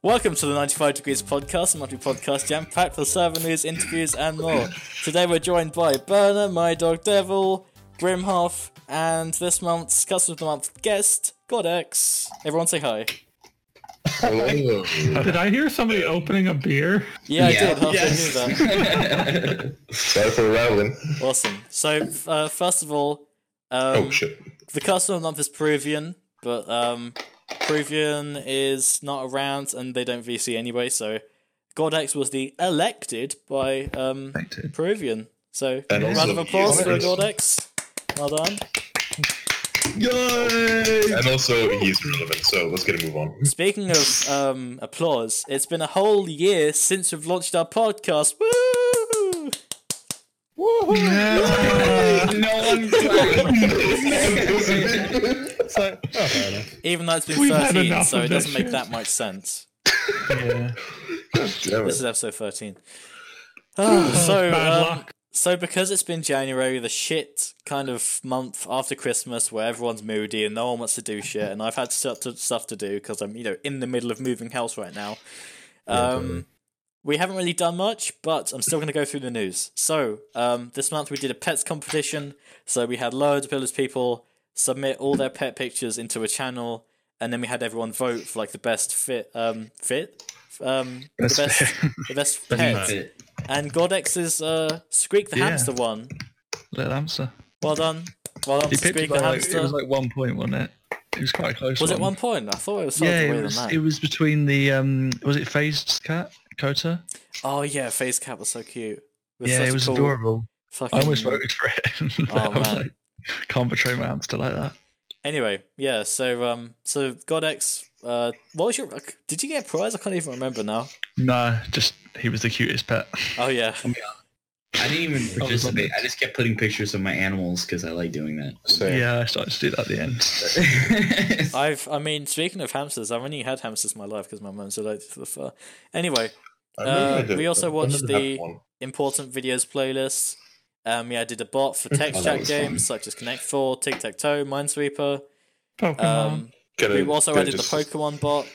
Welcome to the 95 Degrees podcast, a monthly podcast jam-packed with server news, interviews, and more. Today we're joined by Burner, My Dog Devil, Grimhoff, and this month's Customer of the Month guest, Godex. Everyone say hi. Hello. Did I hear somebody opening a beer? Yeah, I did. Halfway through that. Sorry for rattling. Awesome. So, first of all, Oh shit. the Customer of the Month is Peruvian, but Peruvian is not around and they don't VC anyway, so Godex was the elected by Peruvian. So, And round also of applause for he's- Godex. Well done. Yay! And also, he's relevant, so let's get a move on. Speaking of applause, it's been a whole year since we've launched our podcast. Woo! No one clapped. So, Even though it's been We've had 13, enough so of it this doesn't make shit. that much sense. yeah. Damn This it. is episode 13. So, bad luck. so because it's been January, the shit kind of month after Christmas where everyone's moody and no one wants to do shit, and I've had stuff to do because I'm, in the middle of moving house right now. We haven't really done much, but I'm still going to go through the news. So, this month we did a pets competition, so we had loads of people submit all their pet pictures into a channel, and then we had everyone vote for like the best the best pet. And Godex's Squeak the Yeah. hamster won. Little hamster. Well done. Well done, He to picked Squeak it the by hamster. it was like 1 point, wasn't it? It was quite a close. Was it one. 1 point? I thought it was Yeah, further away it than that. was between the was it Phased Cat Kota? Oh yeah, Face Cat was so cute. With Yeah, such it a was cool adorable. fucking- I almost voted for it. Oh, I was man. like, can't betray my hamster like that. Anyway, yeah. So Godex, what was your? Did you get a prize? I can't even remember now. No, just he was the cutest pet. Oh yeah. I didn't even participate. I just kept putting pictures of my animals because I like doing that. Same. Yeah, I started to do that at the end. I mean, speaking of hamsters, I've only had hamsters in my life because my mum's allergic to the fur. Anyway, I remember I did, we also but I watched never had the one. important videos playlist. I did a bot for text Oh, that chat was games such as Connect 4, Tic Tac Toe, Minesweeper. Pokemon. We also added the just- Pokemon bot.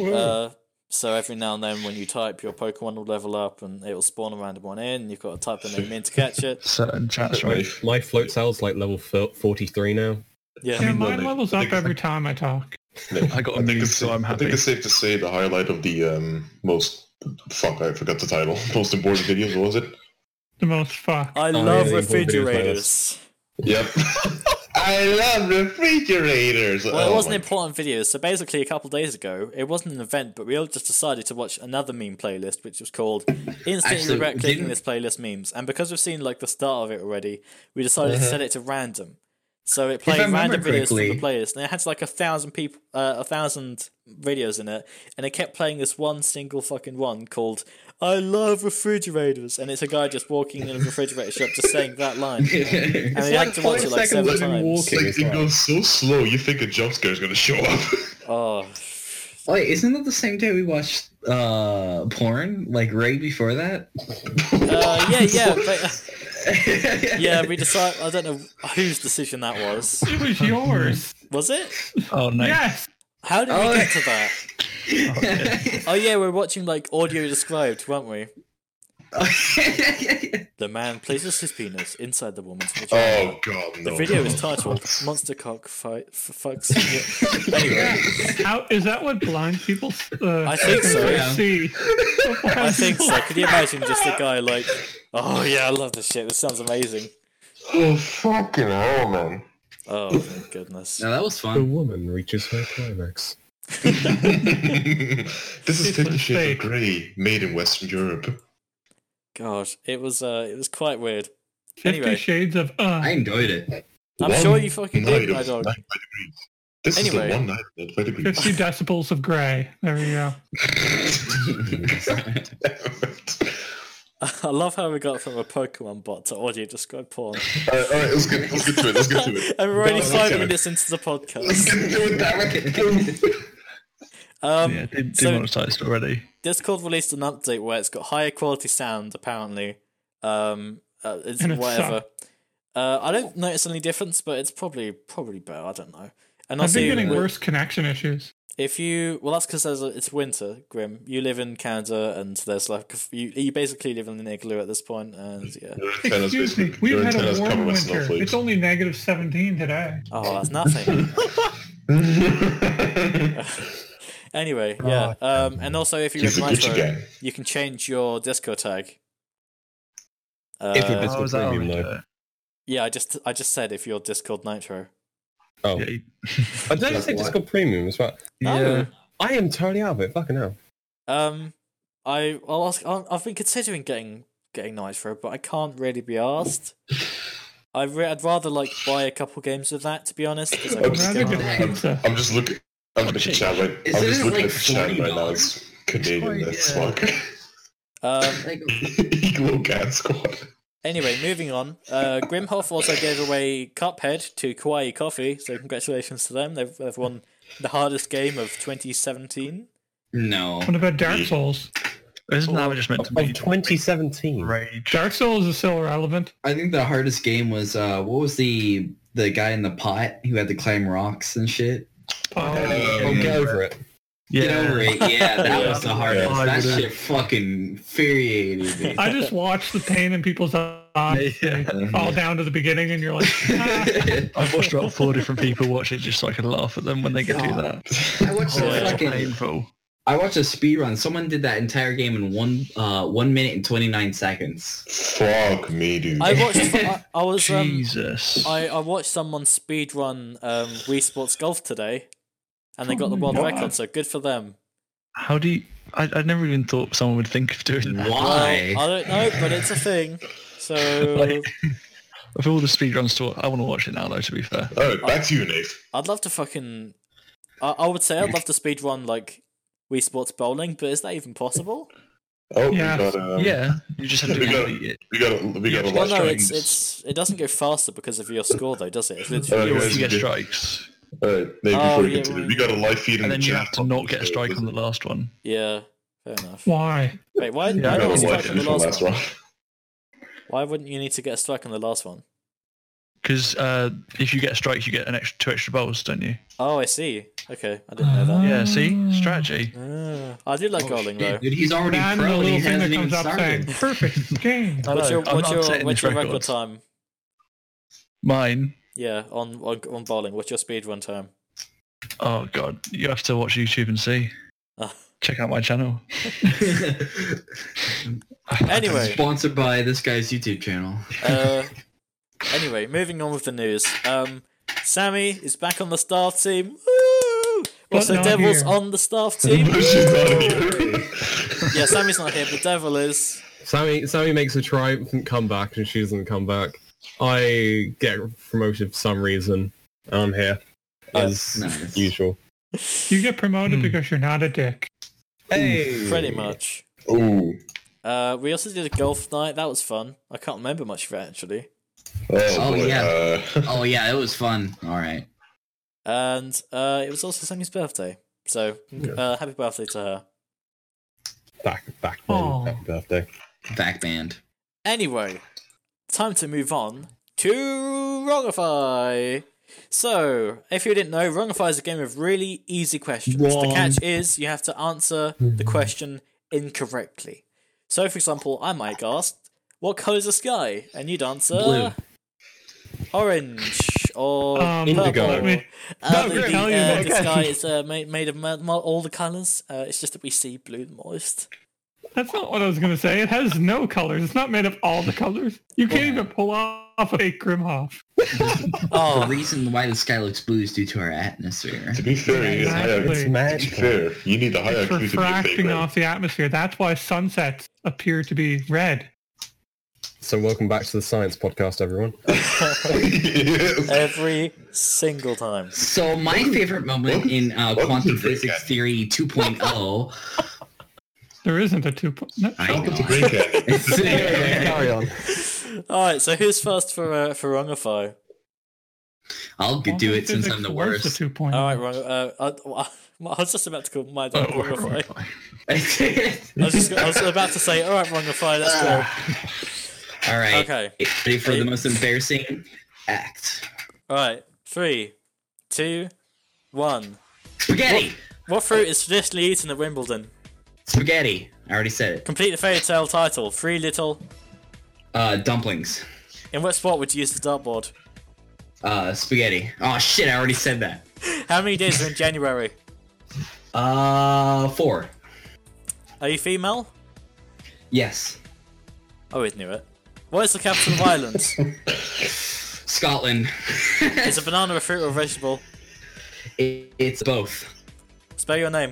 So every now and then when you type, your Pokemon will level up and it will spawn a random one in. You've got to type a name in to catch it. Certain chats, right? My float cell's like level 43 now. Yeah. Yeah, no, mine they- levels they- up every time I talk. I I got a think move, it's so I'm I happy. think it's safe to say the highlight of the I forgot the title. Most important videos, what was it? The most fuck. I yeah, love the important videos refrigerators. Yep. I love refrigerators. Well, it Oh wasn't my- important videos. So basically, a couple of days ago, it wasn't an event, but we all just decided to watch another meme playlist, which was called "Instantly Actually, Regret Clicking didn't- This Playlist Memes." And because we've seen like the start of it already, we decided to set it to random. So it played I remember random videos from the correctly- playlist, and it had like 1,000 people, 1,000 videos in it, and it kept playing this one single fucking one called "I love refrigerators," and it's a guy just walking in a refrigerator shop just saying that line, and we had to watch it like 7 times. Like, it goes so slow, you think a jump scare is going to show up. Oh, Wait, isn't that the same day we watched porn? Like right before that? yeah, but, yeah. We decided. I don't know whose decision that was. It was yours. Was it? Oh no. Yes. How did Oh. we get to that? Oh yeah, we're watching like audio described, weren't we? The man places his penis inside the woman's vagina. Oh god, no. The video is titled "Monster Cock Fight for Fuck's." Anyway, How is that? What blind people? I think so. Yeah. See. I think so. Could you imagine just a guy like, "Oh yeah, I love this shit. This sounds amazing." Oh fucking hell, man. Oh my goodness. No, that was The fun. woman reaches her climax. This is 50 was Shades of fake. Grey, made in Western Europe. God, it was quite weird. 50 Anyway. Shades of. I enjoyed it. I'm One sure you fucking night did, of my dog. 95 degrees. This Anyway. is the one night of 95 degrees. 50 decibels of gray. There you go. I love how we got from a Pokemon bot to audio described porn. Alright, let's get to it. Let's get to it. And we're only Let's 5 get to it. minutes into the Let's podcast. get to it, damn it. Yeah, did so- demonetized already. Discord released an update where it's got higher quality sound, apparently. It's And it whatever. I don't notice any difference, but it's probably better. I don't know. And I've also, been getting with- worse connection issues. That's because it's winter, Grim. You live in Canada, and there's like you basically live in an igloo at this point, and yeah. Excuse me, we've had a warm winter. It's only -17 today. Oh, that's nothing. Anyway, yeah. And also, if you live in Nitro, you can change your Discord tag. If you're Discord Premium, though. Yeah, I just said if you're Discord Nitro. Oh, Yeah, I don't say Discord Premium as well. yeah. I am totally out of it. Fucking hell. I've been considering getting Nitro, but I can't really be asked. I'd rather like buy a couple games of that, to be honest. 'Cause I I'm can Rather get- get pizza. I'm just looking. I'm looking at the chat right. Isn't I'm just it looking like at the chat right now. $40? It's Canadian as fuck. Like, Eagle Cat Squad. Anyway, moving on. Grimhoff also gave away Cuphead to Kawaii Coffee, so congratulations to them. They've won the hardest game of 2017. no. What about Dark Souls? Isn't that just meant to Of be 2017. rage? Dark Souls is still relevant. I think the hardest game was what was the guy in the pot who had to climb rocks and shit? Oh, get over it. Yeah. Get over it. Yeah, that was the hardest. Yeah. That shit fucking infuriated me. I just watched the pain in people's eyes Yeah. fall down to the beginning, and you're like, ah. I've watched about 4 different people watch it just so I can laugh at them when they get do that. I watched Oh, a it's fucking. painful. I watched a speed run. Someone did that entire game in 1 minute and 29 seconds. Fuck me, dude. I watched. I was. Jesus. I watched someone speedrun Wii Sports Golf today, and they got the world What? record. So good for them. How do you... I never even thought someone would think of doing that. Why? Well, I don't know, but it's a thing. So Like, of all the speedruns to I want to watch it now, though, to be fair. Alright, back to you, Nate. I'd love to fucking. I would say I'd love to speedrun like Wii Sports Bowling, but is that even possible? Oh, Yeah. we got Yeah, you just have to we got- complete it. we got a Well, lot no, of it doesn't go faster because of your score, though, does it? It's Alright, literally guys, You get we- strikes, Alright, Nate, Oh, before we yeah, continue, well, we got a live feed in and the then you chat. have to not get a strike on the last one. yeah. Fair enough. Why? Wait, why? Yeah, why I not know a what strike Live on feed the from last last one? round. Why wouldn't you need to get a strike on the last one? Because if you get strikes, you get an extra 2 extra bowls, don't you? Oh, I see. Okay, I didn't know that. Yeah, see? Strategy. I do like bowling though. Dude, he's already And the pro and he little thing that hasn't even comes up saying, started. perfect game. I What's know, your I'm what's not your setting what's this your record record. time? Mine. Yeah, on bowling. What's your speed run time? Oh, God. You have to watch YouTube and see. Ah. Check out my channel. Anyway, Sponsored by this guy's YouTube channel. anyway, moving on with the news. Sammy is back on the staff team. Woo! Also, not Devil's here. on the staff team. She's not here. Yeah, Sammy's not here, but Devil is. Sammy makes a triumphant comeback and she doesn't come back. I get promoted for some reason. And I'm here. As Nice. usual. You get promoted because you're not a dick. Hey! Pretty much. Ooh. We also did a golf night. That was fun. I can't remember much of it actually. Oh, boy, yeah. Oh yeah, it was fun. All right. And it was also Sammy's birthday. So happy birthday to her. Back Aw. then. Happy birthday. Back band. Anyway, time to move on to Wrongify. So, if you didn't know, Wrongify is a game of really easy questions. The Wrong. catch is you have to answer the question incorrectly. So, for example, I might ask, what colour is the sky? And you'd answer Blue. orange or Indigo. purple. Let me- The, no, tell you that. the sky is made of all the colours. It's just that we see blue the most. That's not what I was going to say. It has no colors. It's not made of all the colors. You can't even pull off a fake Grimhoff. The Oh, reason why the sky looks blue is due to our atmosphere. To be fair, he is higher. Exactly. To be magical. fair, you need a higher It's IQ to be a fake refracting red. off the atmosphere. That's why sunsets appear to be red. So welcome back to the Science Podcast, everyone. Yes. every single time. So my favorite moment in quantum to Green physics Candy. theory 2.0. There isn't a 2. No, I Welcome to know. Green Candy. Carry on. All right, so who's first for Wrongify? I'll do it since I'm the Where's worst. the 2.0? All right, I was just about to call my dad Oh, Wrongify. Wrongify. I was about to say, all right, Wrongify, let's go. All right. Okay. Ready for the most embarrassing act? All right, 3, 2, 1. Spaghetti. What fruit is traditionally eaten at Wimbledon? Spaghetti. I already said it. Complete the fairy tale title. Three little. Dumplings. In what sport would you use the dartboard? Spaghetti. Oh shit! I already said that. How many days are in January? 4. Are you female? Yes. I always knew it. What is the capital of Ireland? Scotland. Is a banana a fruit or a vegetable? It's both. Spell your name.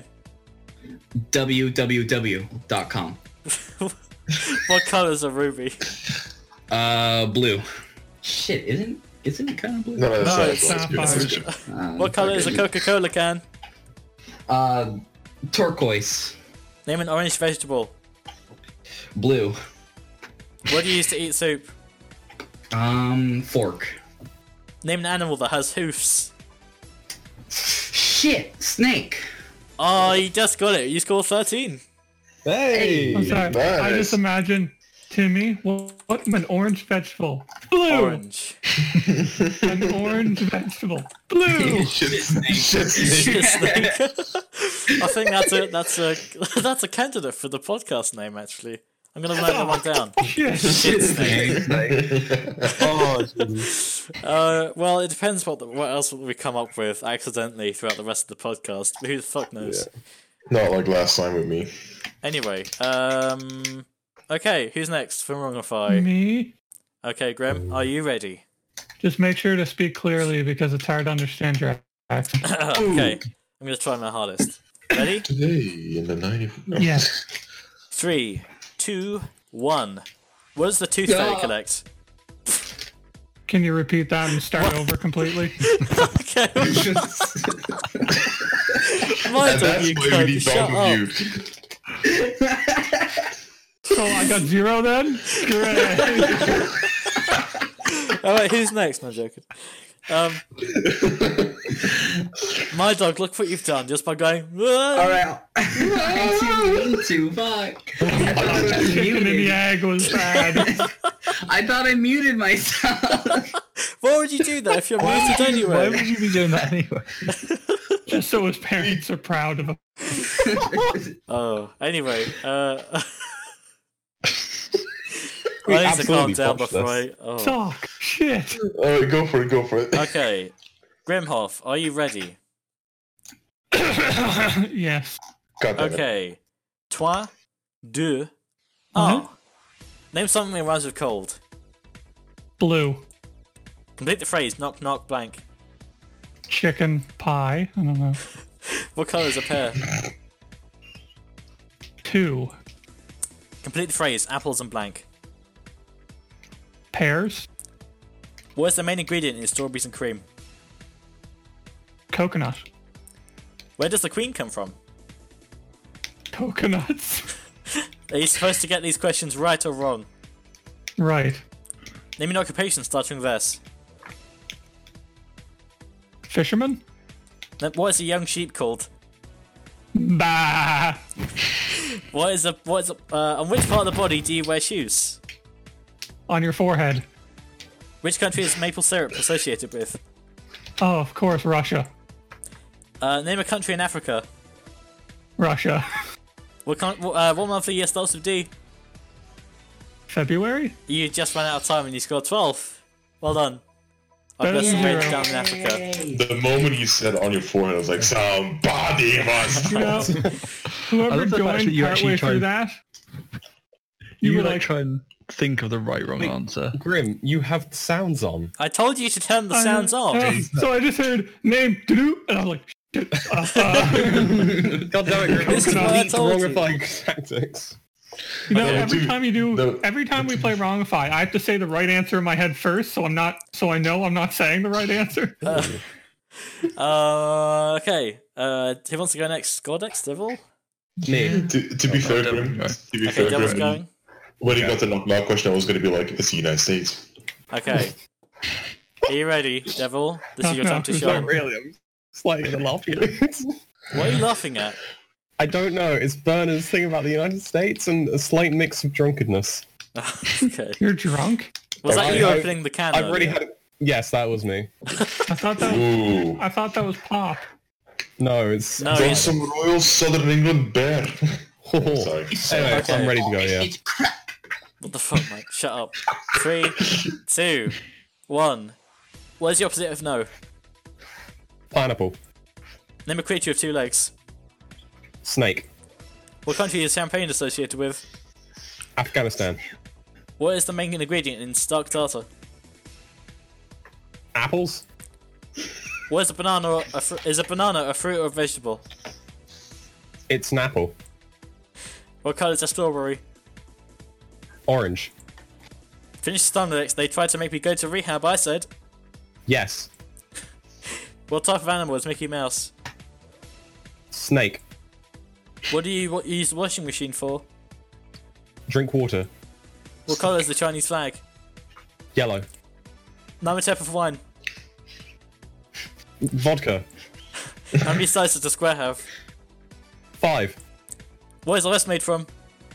www.com. What colours are ruby? Blue. Shit, isn't it kind of blue? No, No, that's it's good. That's good. What colour is a Coca-Cola can? Turquoise. Name an orange vegetable. Blue. What do you use to eat soup? Fork. Name an animal that has hoofs. Shit, snake. Oh, you just got it. You scored 13. Hey! I'm sorry. I just imagine Timmy. What an orange vegetable. Blue. Orange. An orange vegetable. Blue. Shit snake. Snake. I think that's a candidate for the podcast name. Actually, I'm gonna write that one down. Shit. Shit snake. Oh, Jesus. Well, it depends what else we come up with accidentally throughout the rest of the podcast. But who the fuck knows? Not like last time with me. Anyway, okay, who's next for Wrongify? Me. Okay, Grim, are you ready? Just make sure to speak clearly because it's hard to understand your accent. Okay, I'm gonna try my hardest. Ready? Today in the 90s. No. Yes. 3, 2, 1. What does the tooth fairy collect? Can you repeat that and start over completely? Okay. My And dog, that's you why we cunt. need Shut dog up. review. So I got 0 then? Great. Alright, who's next? No joking. My dog, look what you've done just by going. Alright. Me too, fuck. I thought I was Chicken and the muted. egg was bad. I thought I muted myself. Why would you do that if you're muted Why anyway? would you be doing that anyway? Just so his parents are proud of him. Oh, anyway. We I need to calm absolutely down botched before this. I. Oh. Talk. Shit. Alright, go for it. Okay, Grimhoff, are you ready? Yes. God damn it. Okay. 3, 2, 1. Uh-huh. Name something that rhymes with cold. Blue. Complete the phrase knock knock blank. Chicken pie. I don't know. What colour is a pear? 2. Complete the phrase apples and blank. Pears. What is the main ingredient in strawberries and cream? Coconut. Where does the queen come from? Coconuts. Are you supposed to get these questions right or wrong? Right. Name an occupation starting with S. Fisherman. What is a young sheep called? Bah. On which part of the body do you wear shoes? On your forehead. Which country is maple syrup associated with? Oh, of course, Russia. Name a country in Africa. Russia. What month of the year starts with D? February? You just ran out of time and you scored 12. Well done. I've Better got some than range zero. down in Africa. The moment you said on your forehead, I was like, somebody must. You know, I whoever love the fact joined that you actually partway try through and- that, You were like like, try and think of the wrong answer. Grim, you have sounds on. I told you to turn the sounds off. So I just heard name doo and I was like, shit. God damn it, Grim. This is what I told you. Wrongifying tactics. You know, Okay, every dude, time you do, no. every time we play Wrongify, I have to say the right answer in my head first, so I know I'm not saying the right answer. Okay. Who wants to go next? Gordex, Devil? Me. To be fair, Devil, Grim, right. to be Okay, fair, Devil's Grim, going. when you got the knock knock question, I was going to be like, it's the United States. Okay. Are you ready, Devil? This is your time to No, shine. Really, I'm slightly gonna laugh at you. What are you laughing at? I don't know. It's Bernard's thing about the United States and a slight mix of drunkenness. Okay. You're drunk? Was that you I- opening the can? I've already earlier? had. Yes, that was me. I thought that was, Ooh. I thought that was pop. No, it's... No, Got yeah. some Royal Southern England bear. Sorry. Anyway, I'm ready to go, yeah. It's crap. What the fuck, mate? Shut up. 3, 2, 1. What is the opposite of no? Pineapple. Name a creature with 2 legs. Snake. What country is champagne associated with? Afghanistan. What is the main ingredient in Stark Tartar? Apples. What is a banana? Is a banana a fruit or a vegetable? It's an apple. What colour is a strawberry? Orange. Finish Stundex. They tried to make me go to rehab. I said. Yes. What type of animal is Mickey Mouse? Snake. What do you use the washing machine for? Drink water. What colour is the Chinese flag? Yellow. Name a type of wine. Vodka. How many sides does a square have? 5. What is ice made from?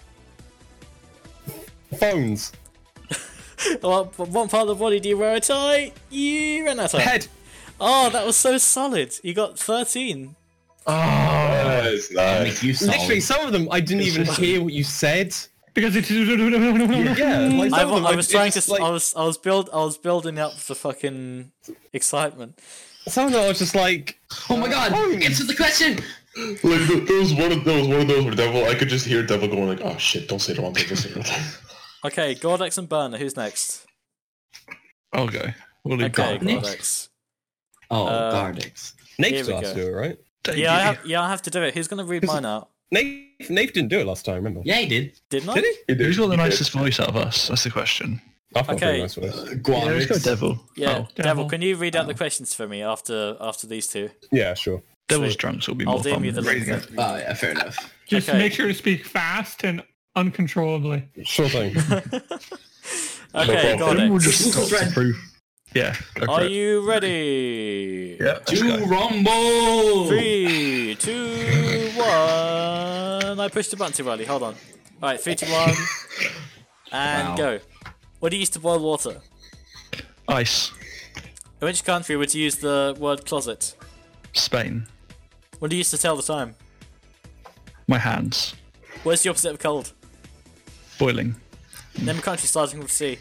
Phones. What part of the body do you wear a tie? You ran out of time. Head. Oh, that was so solid. You got 13. Nice, nice. Make you solid. Literally, some of them I didn't even hear what you said. Because it's... Yeah, like some of them, I was trying to. it's like, I was building up the fucking excitement. some of them I was just like, Oh my god! Answer the question! Like there was one of those where Devil. I could just hear Devil going like, "Oh shit! Don't say the wrong thing. Don't say the wrong thing." Okay, Gordex and Burner. Who's next? I'll go. We'll leave Okay, that. Gordex. Oh, Uh, Gardix. Nate Here we last go. do it, right? Yeah, I have to do it. Who's gonna read mine out? Nate didn't do it last time, remember? Yeah, he did. Didn't I? Did he? Who's got the nicest voice out of us? That's the question. I've got a Okay. pretty nice voice. Yeah, let's go Guadix. Devil. Yeah, Oh, Devil. Can you read out the questions for me after these two? Yeah, sure. Devil's Sweet. drunk, so it'll be I'll more DM fun. you the Reading link. it. Oh, yeah, fair enough. Just Okay. make sure to speak fast and uncontrollably. Sure thing. Okay, problem. We'll Gordex. just stop Thread. to prove. Yeah, go for Are it. you ready? Yeah, let's To go. Rumble! 3, 2, 1. I pushed the button too early. Hold on. Alright, 3, 2, 1. And Wow. go. What do you use to boil water? Ice. In which country would you use the word closet? Spain. What do you use to tell the time? My hands. What's the opposite of cold? Boiling. Name a country starting with C.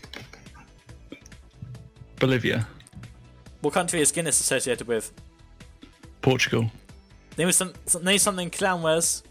Bolivia. What country is Guinness associated with? Portugal. Name something clown wears.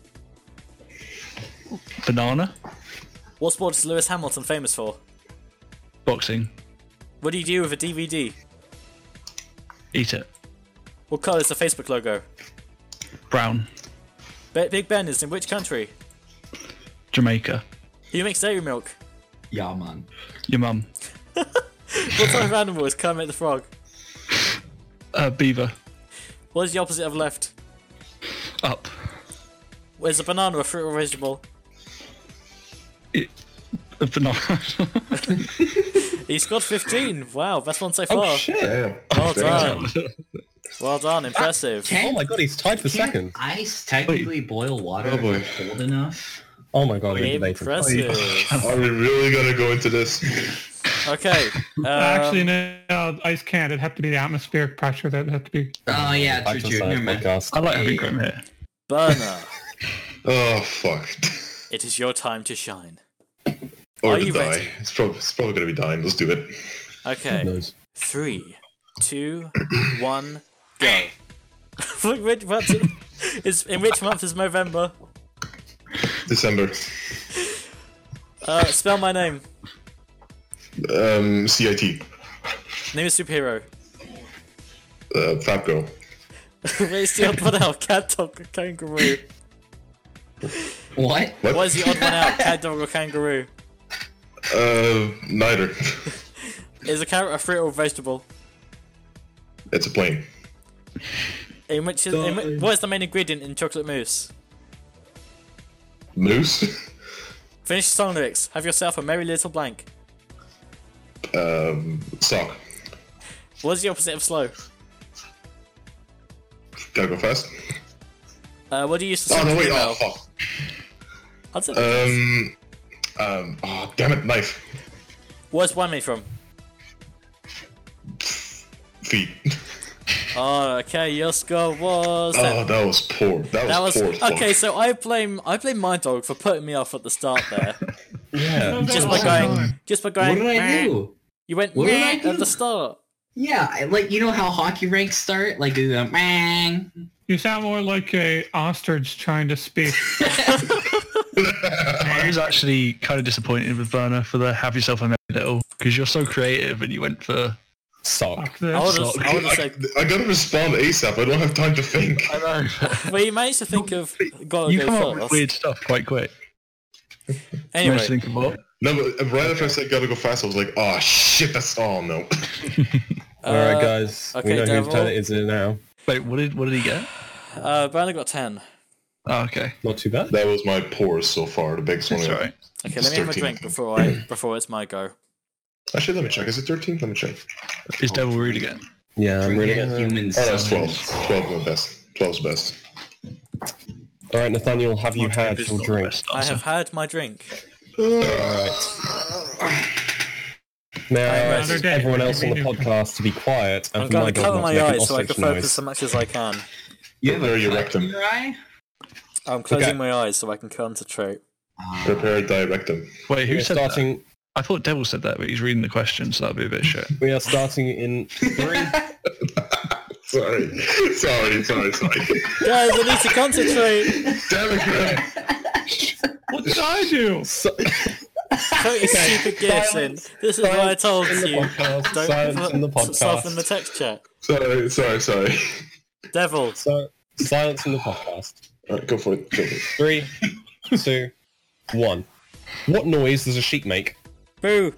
Banana. What sport is Lewis Hamilton famous for? Boxing. What do you do with a DVD? Eat it. What colour is the Facebook logo? Brown. Big Ben is in which country? Jamaica. Who makes dairy milk? Yeah, man. Your mum. What type of animal is Kermit the Frog? Beaver. What is the opposite of left? Up. Is a banana a fruit or vegetable? A banana. He's got 15. Wow, best one so far. Oh shit! Damn. Well done. Well done, impressive. Oh my god, he's tied for Can't second. ice technically boil water Oh, boy. if it's cold enough? Oh my god, he's debating. Impressive. Are we really gonna go into this? Okay. Actually, no, ice can't. It'd have to be the atmospheric pressure that would have to be. Oh, yeah, Back true, to true. science Never mind. podcast. I like having Grim here. Burner, Oh fuck. it is your time to shine. Or Are to you die. ready? It's probably gonna be dying. Let's do it. Okay. Knows. 3, 2, 1, go. in which month is November? December. Spell my name. CIT. Name a superhero. Fat Girl. Where's the odd one out? Cat, dog, or kangaroo? What? What is the odd one out? Cat, dog, or kangaroo? Neither. Is a carrot a fruit or a vegetable? It's a plane. What is the main ingredient in chocolate mousse? Moose. Finish the song lyrics. Have yourself a merry little blank. Sock. What is the opposite of slow? Gotta go fast. What do you use to Oh send no, an wait. email? Oh fuck. I'd say Oh damn it, knife. What's wine made from? Feet. Oh, okay. Your score was. Oh, that was poor. That was poor. Fuck. Okay. So I blame my dog for putting me off at the start there. Yeah. just by going. What did I "Meh." do? You went What did I "Meh" at do? the start. Yeah, like you know how hockey ranks start? Like you go, man. You sound more like a ostrich trying to speak. I was actually kind of disappointed with Werner for the have yourself a merry little, because you're so creative and you went for... Sock. Fuck this. I would have said. I gotta respond ASAP. I don't have time to think. I know. Well, you managed to think of. Gotta You go come up with first. weird stuff quite quick. Anyway, Managed to think of what? No, but right after I said gotta go fast, I was like, oh shit, that's all. No. All right, guys. okay, we know Devil. whose turn it is now. Wait, what did he get? Brandon got 10. Oh, okay. Not too bad. That was my poorest so far. The biggest one. That's all right. Okay, let me have a 13. drink before it's my go. Actually, let me check. Is it 13? Let me check. Is Devil rude again? Yeah, I'm really Forget humans. Oh, that's 12. 12 is best. 12 is best. All right, Nathaniel, have you had It's your not the drink? best I answer. have had my drink. All right. Now, I Another ask day. everyone else on the podcast to be quiet and I'm for my going to dog cover not my to make an eyes so I can ostrich focus noise. as much as I can. You have Prepare a your cut rectum. in your eye? I'm closing Okay. my eyes so I can concentrate. Prepare directum. Wait, who We're said that? starting. I thought Devil said that, but he's reading the question, so that'd be a bit shit. We are starting in 3. Sorry. Guys, I need to concentrate. Damn it, Graham. What did I do? So, Put your stupid gifts in. This is what I told in the you. podcast. Don't Silence in the put stuff in the podcast. text chat. Sorry. Devil. Silence in the podcast. Alright, go for it. 3, 2, 1. What noise does a sheep make? Boo.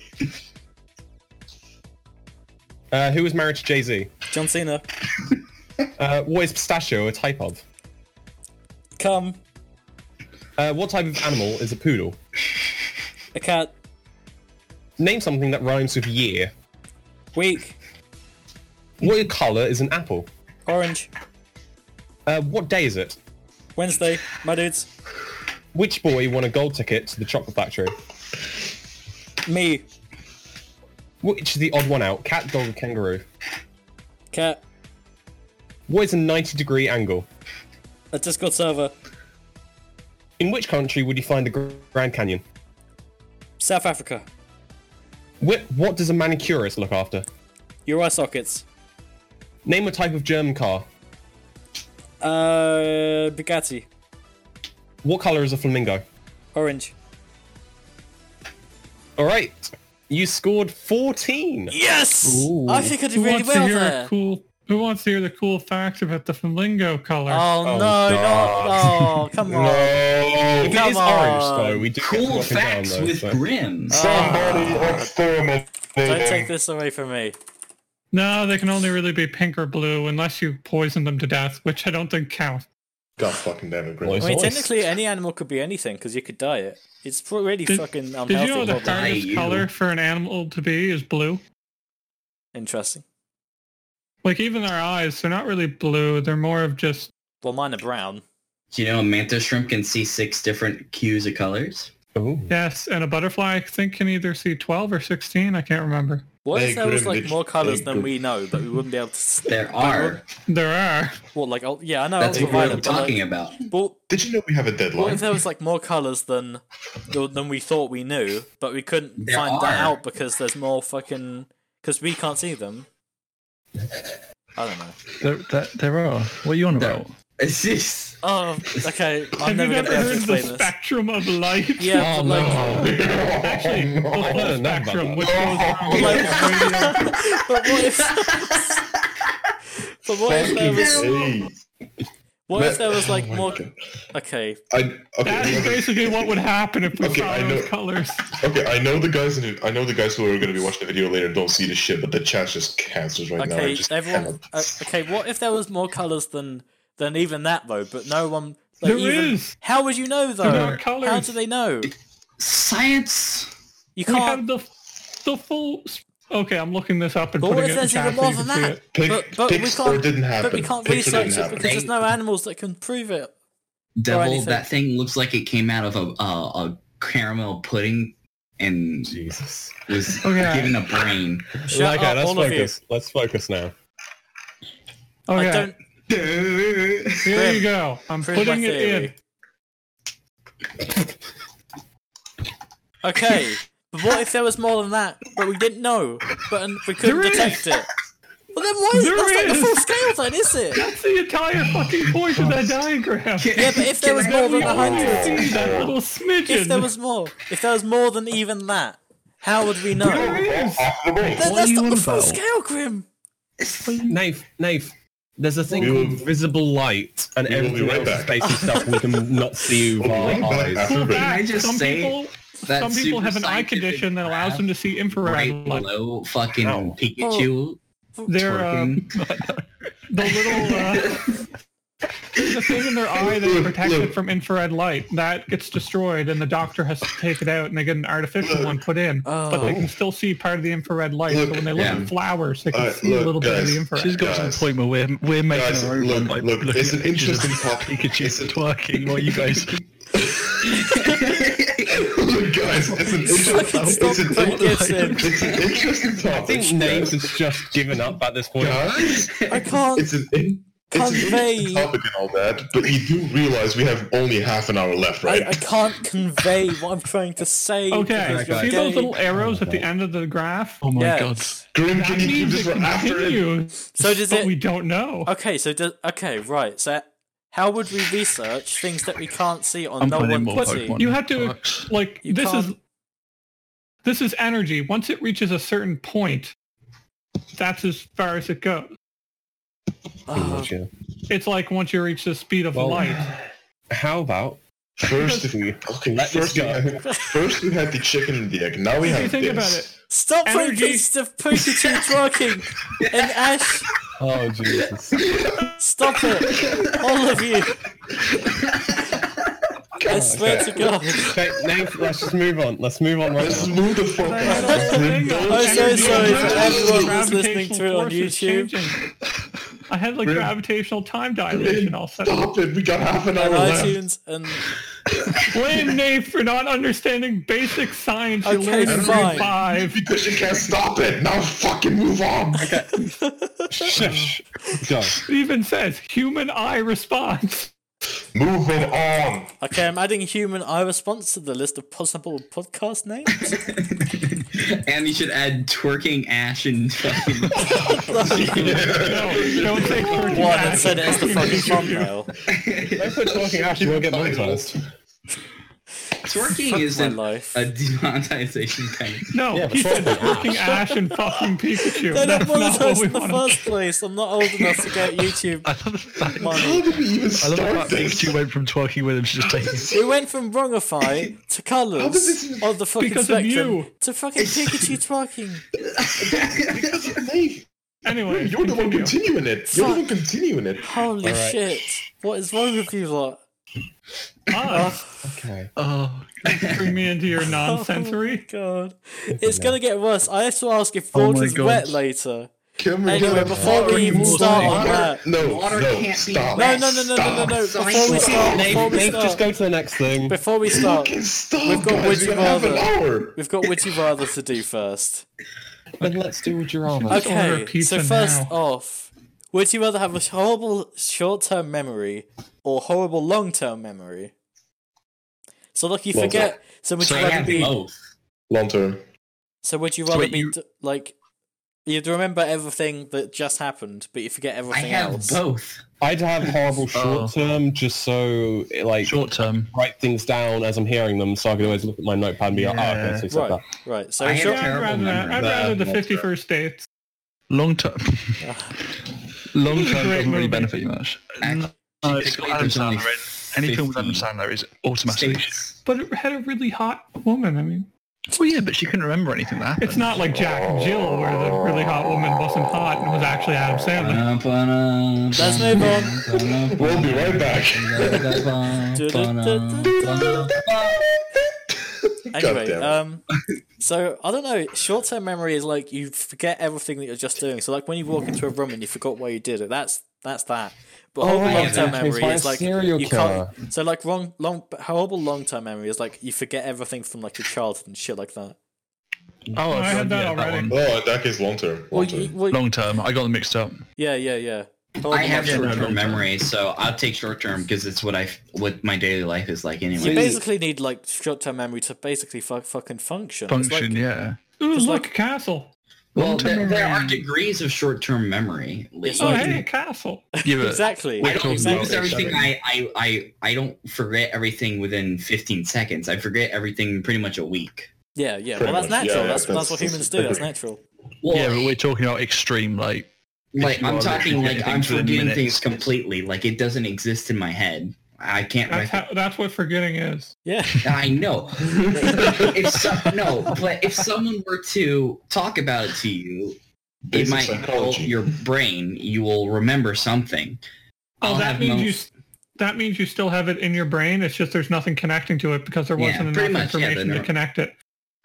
Who is married to Jay-Z? John Cena. What is pistachio a type of? Come. What type of animal is a poodle? A cat. Name something that rhymes with year. Weak. What colour is an apple? Orange. What day is it? Wednesday. My dudes. Which boy won a gold ticket to the chocolate factory? Me. Which is the odd one out? Cat, dog, or kangaroo? Cat. What is a 90-degree angle? A Discord server. In which country would you find the Grand Canyon? South Africa. What does a manicurist look after? Your eye sockets. Name a type of German car. Bugatti. What colour is a flamingo? Orange. All right, you scored 14. Yes! Ooh. I think I did Who really wants to well hear there. a cool? Who wants to hear the cool fact about the flamingo color? Oh, no, God. no. Oh, come on. If it Come is orange, on. though, we do get Cool to knock it down, facts though, with so- Grim. Somebody exterminate. Don't take this away from me. No, they can only really be pink or blue unless you poison them to death, which I don't think counts. God fucking damn it, Graham. Well, I mean, Nice. technically, any animal could be anything because you could dye it. It's really fucking unhealthy. Did you know the Robin. hardest you. color for an animal to be is blue? Interesting. Like even their eyes, they're not really blue. They're more of just Well, mine are brown. Do you know a mantis shrimp can see 6 different hues of colors? Ooh. yes, and a butterfly I think can either see 12 or 16. I can't remember. What Hey, if there was Grim, like did more you- colours hey, than Grim. we know, but we wouldn't be able to? There are. There are. What, like, yeah, I know. That's what we're ultraviolet, but, talking like, about. But Did you know we have a what deadline? if there was like more colours than we thought we knew, but we couldn't There find that are. out because there's more fucking because we can't see them. I don't know. There are. What are you on about? It's just... Oh, okay. I'm Have you never gonna never be able to heard the explain this. spectrum of light? Yeah, Oh, but like, no. Actually, the I full don't know about spectrum, that. which goes from like- radio. but what if? But what if there was? Hey. What if there was like more? Okay, That's Okay, basically what would happen if we Okay, saw I those know. colors. okay. I know the guys who are going to be watching the video later don't see the shit, but the chat's just cancers right now. I okay, just everyone. cannot. Okay, what if there was more colors than even that though? But no one. Like, There even, is. How would you know though? There are colours. How do they know? Science! You We have can't. the full. Okay, I'm looking this up and But what putting if it in there's even chat so more you than can see that? it. But we Pixar can't. didn't happen. But we can't Pixar research didn't it happen. because there's no animals that can prove it. Devil, anything. that thing looks like it came out of a caramel pudding and Jesus. was Okay. given a brain. Shut Okay, up, let's all of you. focus. Let's focus now. Okay. I don't. Here you go. I'm Prove my putting it in. theory. Okay, but what if there was more than that, but we didn't know, but we couldn't There is. detect it? Well, then why is There that's not the is. full scale then, is it? That's the entire fucking point of that diagram. Yeah, but if there was more than We only 100, see that little smidgen. if there was more than even that, how would we know? There is. Then What are that's you not on the full about? scale, Grim. Nave. There's a thing We will- called visible light, and we will be everything right else is back. basically stuff we can not see with We'll our be right back eyes. after Cool a bit. fact, I just some say people, that some people super have an eye scientific condition that allows them to see infrared right light. below fucking Ow. Pikachu. They're twerking. the little the thing in their eye that protects it from infrared light that gets destroyed, and the doctor has to take it out, and they get an artificial one put in. But they can still see part of the infrared light. So when they look Yeah. at flowers, they can Alright, see a look, little bit of guys. the infrared. She's got to Guys. the point where we're making Guys, our own one by look, looking it's at an pictures of interesting topic. Pikachu twerking while you guys. Look, guys, it's an interesting, Stop putting gifts in. it's an interesting topic. I think Nave has just given up at this point. Guys, I can't. it's an interesting Convey. topic and all that, but you do realize we have only half an hour left, right? I can't convey what I'm trying to say. Okay, because see you're those gay. little arrows at the end of the graph? Oh my Yes. god. Grim, That can you keep means this it for after it? continues, So does but it? we don't know. Okay, right. So how would we research things that we can't see or I'm no putting one more can see? Pokemon. You have to Works. like You this is energy. Once it reaches a certain point, that's as far as it goes. Gotcha. It's like once you reach the speed of Well, light. How about First, we first we had the chicken and the egg. Now we If have you think this. about it, Stop putting Energy. pieces of Pikachu twerking and Ash. oh Jesus. Stop it, all of you. I swear to God. Okay, Nave, let's just move on. Let's move on right Let's now. move the fuck that's out. the thing, I'm so energy sorry and for everyone that's listening gravitational to it on force is YouTube. changing. I had like gravitational time dilation all set up. Stop it, we got half an hour On left. iTunes and Blame Nate for not understanding basic science you Okay, learned in fine. grade 5. Because you can't stop it. Now fucking move on. Shush. Go. It even says human eye response. Moving on. okay, I'm adding human eye response to the list of possible podcast names. And you should add twerking Ash and fucking. No, don't say twerking One Ash and set it as the fucking thumbnail. Don't put talking Ash, you won't get monetized. Twerking Fuck my isn't life. a demonetization thing. No, Yeah, he said but twerking Ash and fucking Pikachu. They're not That's not what monetized we in the want. first place. I'm not old enough to get YouTube I love the fact. How money. did we even I love the start fact that this? Pikachu went from twerking with him to just taking. We went from Wrongify to How did colours this even- of the fucking Because of spectrum you. to fucking Pikachu twerking. Because of Nate. Anyway, You're the one continue. continuing it. You're the one continuing it. Holy Alright. shit. What is wrong with you lot? Ah, Okay. Oh, bring me into your non-sensory. God. It's gonna get worse. I have to ask if Oh Forge my is God. wet later. Can we Anyway, get before water? we even start on that. No, Water no, can't be stop. No, wet. no, no, no, no, no, no. Stop. Before we start, before we Nave, just start, go to the next thing. before we start, Fucking stop, We've got guys. Would We You got half an Rather. hour. we've got Would You Rather to do first. Then let's do with your armor. Just order Okay, pizza so first now. off, would you rather have a horrible short-term memory or horrible long-term memory? So look, you Long forget. So would you I rather have be? both. Long term. So would you rather wait, be you- like? You'd remember everything that just happened, but you forget I everything have else. both. I'd have horrible short term just so like short term. write things down as I'm hearing them, so I can always look at my notepad and be like, oh, okay, so he said Right, that. right. So I have short, I'd terrible rather, memory. I'd rather the Nah, 51st dates. Long term. Long term Great doesn't really movie. benefit you much. Actually, No, it's got Adam there's only Sandler in. Any film with Adam 50 Sandler is automatically. states. But it had a really hot woman. I mean, Well, yeah, but she couldn't remember anything that happened. it's not like Jack and Jill where the really hot woman wasn't hot and was actually Adam Sandler. Let's move on. We'll be right back. Anyway, damn so I don't know. Short-term memory is like you forget everything that you're just doing. So like when you walk into a room and you forgot why you did it, that's that. But horrible right, long-term that memory is is like serial you killer. can't. So like horrible long-term memory is like you forget everything from like your childhood and shit like that. Oh, I had that already. Oh, in that case, long term. Well, Long term. well, Long term. I got them mixed up. yeah. Hold I on, have yeah. short-term memory, so I'll take short-term because it's what my daily life is like anyway. You basically need like short-term memory to basically fucking function. It's Function, like, yeah. Ooh, It's look, like- a castle. Well, Long-term there are memory. degrees of short-term memory. It's Oh, like- hey, a castle. Yeah, but exactly. I don't exactly. lose everything. I don't forget everything within 15 seconds. I forget everything in pretty much a week. Yeah, yeah. Pretty Well, that's much, natural. yeah, that's what humans do. That's natural. Well, yeah, but we're talking about extreme, like like you I'm are talking literally like getting I'm things within forgetting minutes. things completely. Like it doesn't exist in my head. I can't. That's what forgetting is. Yeah. I know. But if someone were to talk about it to you, it Basic might help psychology. your brain. You will remember something. Oh, I'll that have means that means you still have it in your brain. It's just there's nothing connecting to it because there Yeah, wasn't pretty enough much, yeah, information to connect it.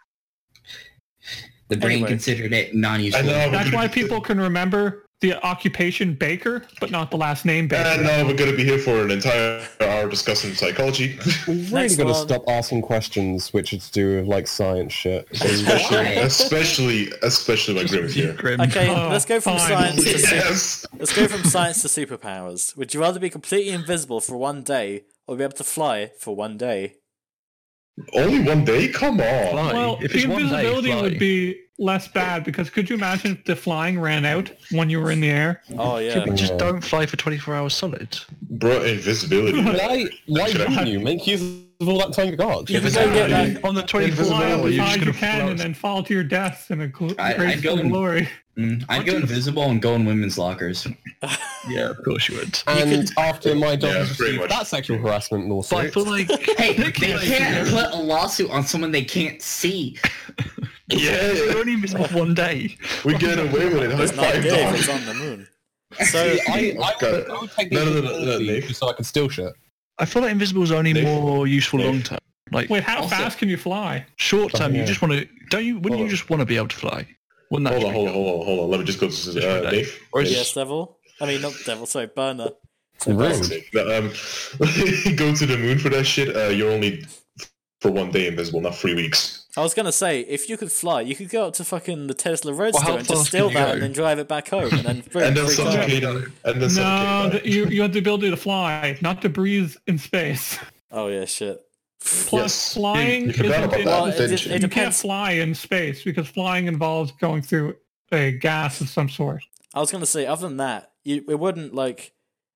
The brain Anyway. considered it non-useful. I know. That's why people can remember the occupation baker, but not the last name baker. And now we're going to be here for an entire hour discussing psychology. We've really Next got to one. stop asking questions which are to do with like science shit. especially when Grim is here. grim. Okay, Oh, let's go from fine. science to Yes. let's go from science to superpowers. Would you rather be completely invisible for one day or be able to fly for one day? Only one day? Come on. Fly. Well, If the it's one day, invisibility fly. would be less bad because could you imagine if the flying ran out when you were in the air? Oh yeah. We just don't fly for 24 hours solid. Bro, invisibility. Why wouldn't you make use of all that time you got? You can go get that. On the 24 Fly up hours, as you're high just as going you to can float. and then fall to your death in a I'd graceful go in- glory. I'd go invisible and go in women's lockers. Yeah, of course you would. And after my dog Yeah, has pretty received much. that sexual harassment But I lawsuit, feel like Hey, they can't put a lawsuit on someone they can't see. Yeah, you're only invisible for one day. we get away with it. It's not High good five, if it's dog. on the moon. So I would take No, the no, no, invisibility Nate. just so I could steal shit. I feel like invisible is only Dave? more useful Dave? long term. Like Wait, how Also- fast can you fly? short term, Yeah. you just want to. Don't you? Wouldn't Hold you on. just want to be able to fly? Wouldn't that? Hold just on. Let me just go to Dave. Or is- yes, Devil. I mean, not Devil. Sorry, Burner. Rude. Go to the moon for that shit. You're only for one day invisible, not 3 weeks. I was gonna say, if you could fly, you could go up to fucking the Tesla Roadster how and just fast steal can you that go? and then drive it back home and then And then freak out. suffocate. And then No, suffocate. you have the ability to fly, not to breathe in space. Oh yeah, shit. Plus, Yes. flying You forgot about that, Well, it didn't just- you? it you can't depends. fly in space because flying involves going through a gas of some sort. I was gonna say, other than that, it wouldn't like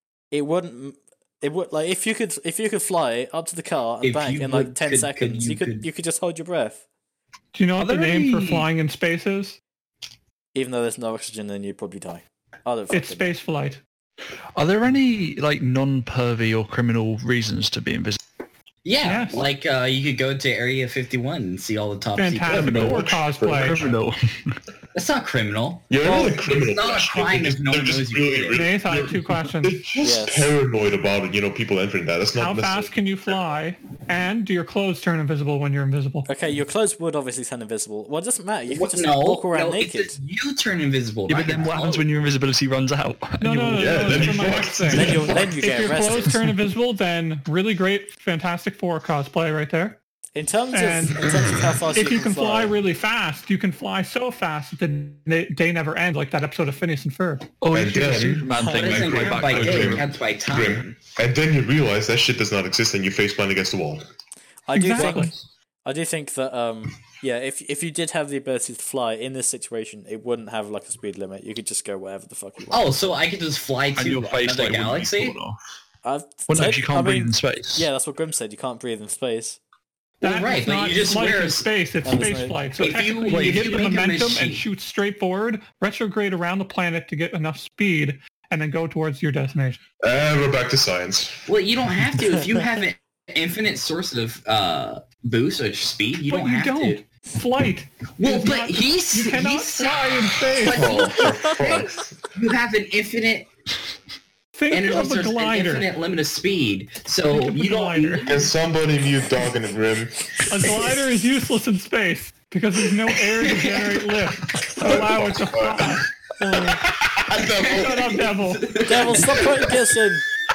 if you could fly up to the car and If back you in like would- 10 could- seconds, you you could could- you could just hold your breath, Do you know Are what the there name for any- flying in space is? even though there's no oxygen, then you'd probably die. I don't It's fucking know. space flight. Are there any like non-pervy or criminal reasons to be invisible? Yeah, Yes. like you could go to Area 51 and see all the top secret. Fantastic criminal. or cosplay. Criminal. That's not criminal. You're not a criminal. it's not a Flash. crime if no one They're just knows you really- did it. Nath, I have two questions. They're just Yes. paranoid about it, people entering that. That's not How necessarily- fast can you fly? And do your clothes turn invisible when you're invisible? Okay, your clothes would obviously turn invisible. Well, it doesn't matter. You could What? just No, walk around no, naked. it's just you turn invisible. Yeah, not but then your what happens clothes. when your invisibility runs out? No, no, no, Yeah, no, then that's you my fucked. next thing. Then you If get your arrested. clothes turn invisible, then really great Fantastic Four cosplay right there. In terms And of how fast If you can fly really fast, you can fly so fast that the day never ends, like that episode of Phineas and Ferb. Oh, And you do the then- Superman It thing. doesn't Like, count back by to day, Grim. it counts by time. Grim. And then you realize that shit does not exist and you faceplant against the wall. I do Exactly. think that yeah, if you did have the ability to fly in this situation, it wouldn't have like a speed limit. You could just go wherever the fuck you want. Oh, so I could just fly And to your face another like, galaxy? wouldn't be falling off. I've Well, no, said- you can't I breathe mean, in space. Yeah, that's what Grim said. You can't breathe in space. Well, That right, is but not you just flight wear in a- space. It's That is space right. flight. So If you- technically, if you you hit the make a momentum machine- and shoot straight forward, retrograde around the planet to get enough speed, and then go towards your destination. We're back to science. Well, you don't have to. If you have an infinite source of boost or speed, you But don't you have don't. to. Flight. Well, is but not- he's you cannot he's fly in space. Oh, for fuck's you have an infinite Think and of a an glider. infinite limit of speed. So Think of a you don't. glider. Can somebody mute Dog and Grim? A glider is useless in space because there's no air to generate lift to allow it to fly. Shut up, Devil. Devil, stop putting kiss in.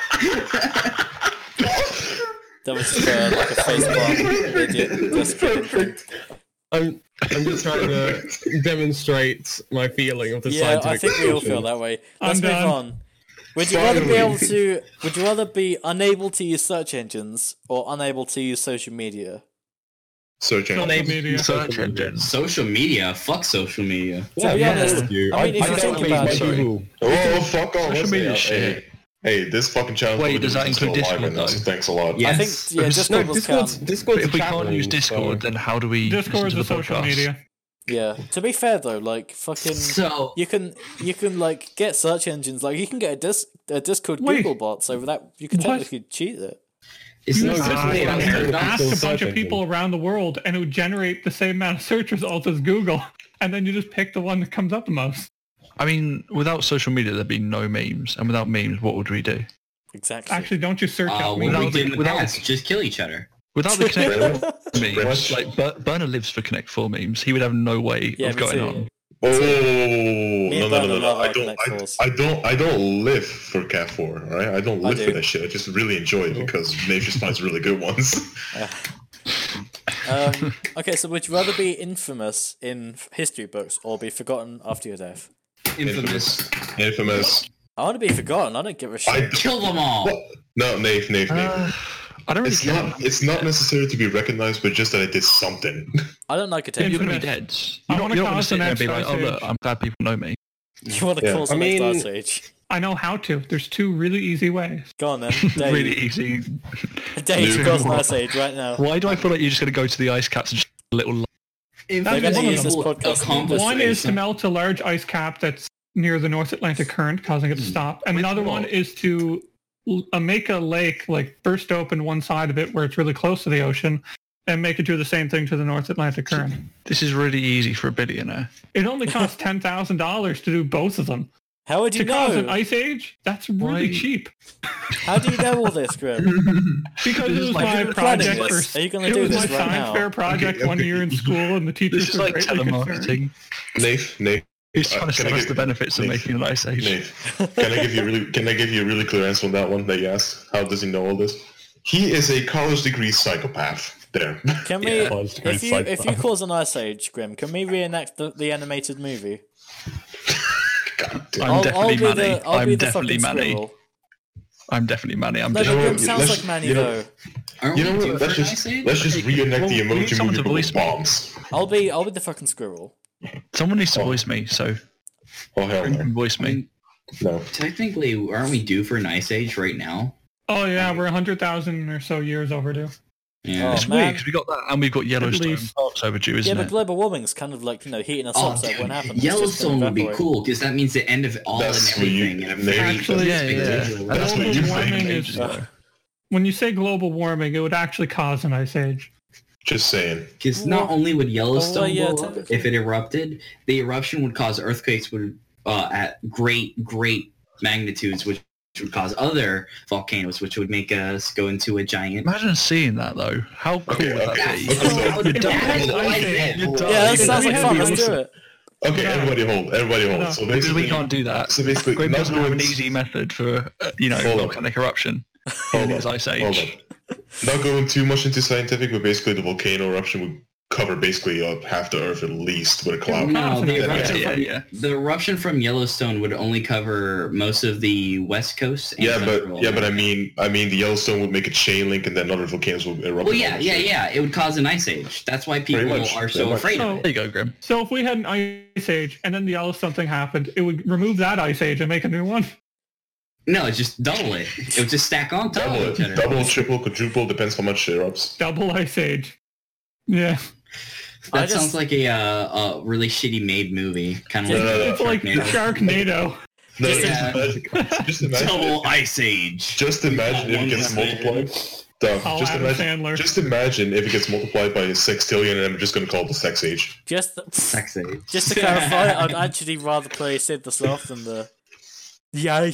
Devil's just like a face bomb. Idiot. Just kidding. I'm just trying to demonstrate my feeling of the Yeah, I scientific think we all solution. feel that way. I'm Let's move done. on. Would you rather be able to? Would you rather be unable to use search engines or unable to use social media? Search engine. Social media. Search engines. Social media. Fuck social media. To be honest, I mean, if you think about it, Oh, fuck off. Social media Hey, shit. hey, this fucking channel. Wait, does that is still include alive Discord, right now, so though? thanks a lot. Yeah. I Yes. think Discord will count. But Discord's if we a chat can't room, use Discord, so- then how do we Discord listen is to a the social podcast? media. Yeah. To be fair though, like fucking, So you can like get search engines. Like you can get a Discord Wait. Google bots over that. You can What? technically cheat it. it's You not just Discord Discord. is ask Discord. a bunch Search of people around the world, and it would generate the same amount of search results as Google, and then you just pick the one that comes up the most. I mean, without social media, there'd be no memes, and without memes, what would we do? Exactly. Actually, don't you search out What we memes? did in the without- past, just kill each other. Without the Connect Pretty memes, much. like Burner lives for Connect 4 memes. He would have no way Yeah, of me going too. on. Oh and no! Brandon love I our don't. Connect Fours. I don't live for Cat 4. All right, I don't I live do. for that shit. I just really enjoy it because Nate just finds really good ones. Okay, so would you rather be infamous in history books or be forgotten after your death? Infamous. Infamous. I want to be forgotten. I don't give a shit. Kill them all. What? No, Nate. I don't really It's care. not. It's not necessary to be recognized, but just that I did something. I don't like You're attention. going to be Infamous. dead. I You're wanna not going to cause sit the there and be next like, oh, Ice look, Age. I'm glad people know me. You want to Yeah. cause the I next mean- Ice Age? I know how to. There's two really easy ways. Go on then, Dave. Really easy. Dave, Nuke. cause an Ice Age right now. Why do I feel like you're just going to go to the ice caps and just a little... They're That's going to one of use this them. podcast. Accomplish One is to Listen. melt a large ice cap that's near the North Atlantic current, causing it to stop. And another one is to make a lake, like burst open one side of it where it's really close to the ocean, and make it do the same thing to the North Atlantic current. This is really easy for a billionaire. It only costs $10,000 to do both of them. How would you To cause an know? ice age, that's really Why- cheap. How do you know all this, Grim? Because it was like my you're planning project this. for Are you gonna it do was this my right science now? fair project Okay, one okay. year in school, and the teachers This is were like greatly concerned. telemarketing. Nate. He's trying to can sell I us give- the benefits of Nate, making an ice age. Nate, can I give you a really clear answer on that one that you asked? How does he know all this? He is a college degree psychopath. There. Can we, I was going if to you say if you that. cause an Ice Age, Grim, can we reenact the animated movie? God damn. I'm definitely be Manny. the I'll I'm be the definitely fucking Manny. squirrel. I'm definitely Manny. I'm No, but definitely... Grim what? sounds Let's- like Manny you know- though. Aren't You we know due what? for Let's an just Ice Age? let's just reenact the we need emoji someone movie to but with voice me. bombs. I'll be the fucking squirrel. Someone needs to voice me, so Oh hell Grim no. can voice me. No. Technically, aren't we due for an Ice Age right now? Oh yeah, we're 100,000 or so years overdue. Yeah. Oh, It's man. weird because we got that and we've got Yellowstone. least. Park's overdue, Yeah, isn't but it? global warming's kind of like heating us Oh, up, so it won't happen. It's just Yellowstone gonna would be evaporate. cool because that means the end of all That's and what you- everything. And maybe- Actually, Yeah, yeah. That's what global you warming think. is. When you say global warming, it would actually cause an ice age. Just saying. Because not only would Yellowstone Well, yeah, blow up technically. if it erupted, the eruption would cause earthquakes at great magnitudes, which would cause other volcanoes, which would make us go into a giant. Imagine seeing that though. How cool Okay, would that okay. be? Okay. If That is we what I had said. You're done. Yeah, that If sounds we like had fun. the Let's ice- do it. Okay, No. everybody hold. No. So Because basically, we can't do that. So basically, Grim not doesn't have an going, easy method for, Hold on. volcanic eruption. hold in on, his ice hold age. on. Not going too much into scientific, but basically the volcano eruption would cover basically up half the Earth at least with a cloud. No, the Yeah, eruption, yeah, from, yeah. the eruption from Yellowstone would only cover most of the west coast. And Yeah, Central but I America. mean the Yellowstone would make a chain link, and then other volcanoes will erupt. Well, yeah. It would cause an ice age. That's why people Pretty much, are pretty so much. afraid So- of it. There you go, Grim. So if we had an ice age and then the Yellowstone thing happened, it would remove that ice age and make a new one. No, it's just double it. It would just stack on top Double of each it, other. double, triple, quadruple, depends how much it erupts. Double ice age. Yeah. I That just- sounds like a really shitty made movie, kind of No, like no, no. It's like Sharknado. No, Yeah. just imagine. Double Ice Age. Just imagine if it gets multiplied. Duh, Oh, just Adam imagine. Sandler. Just imagine if it gets multiplied by a sextillion, and I'm just going to call it the sex age. Just Sex Age. just to clarify, I'd actually rather play Sid the Sloth than the Yay.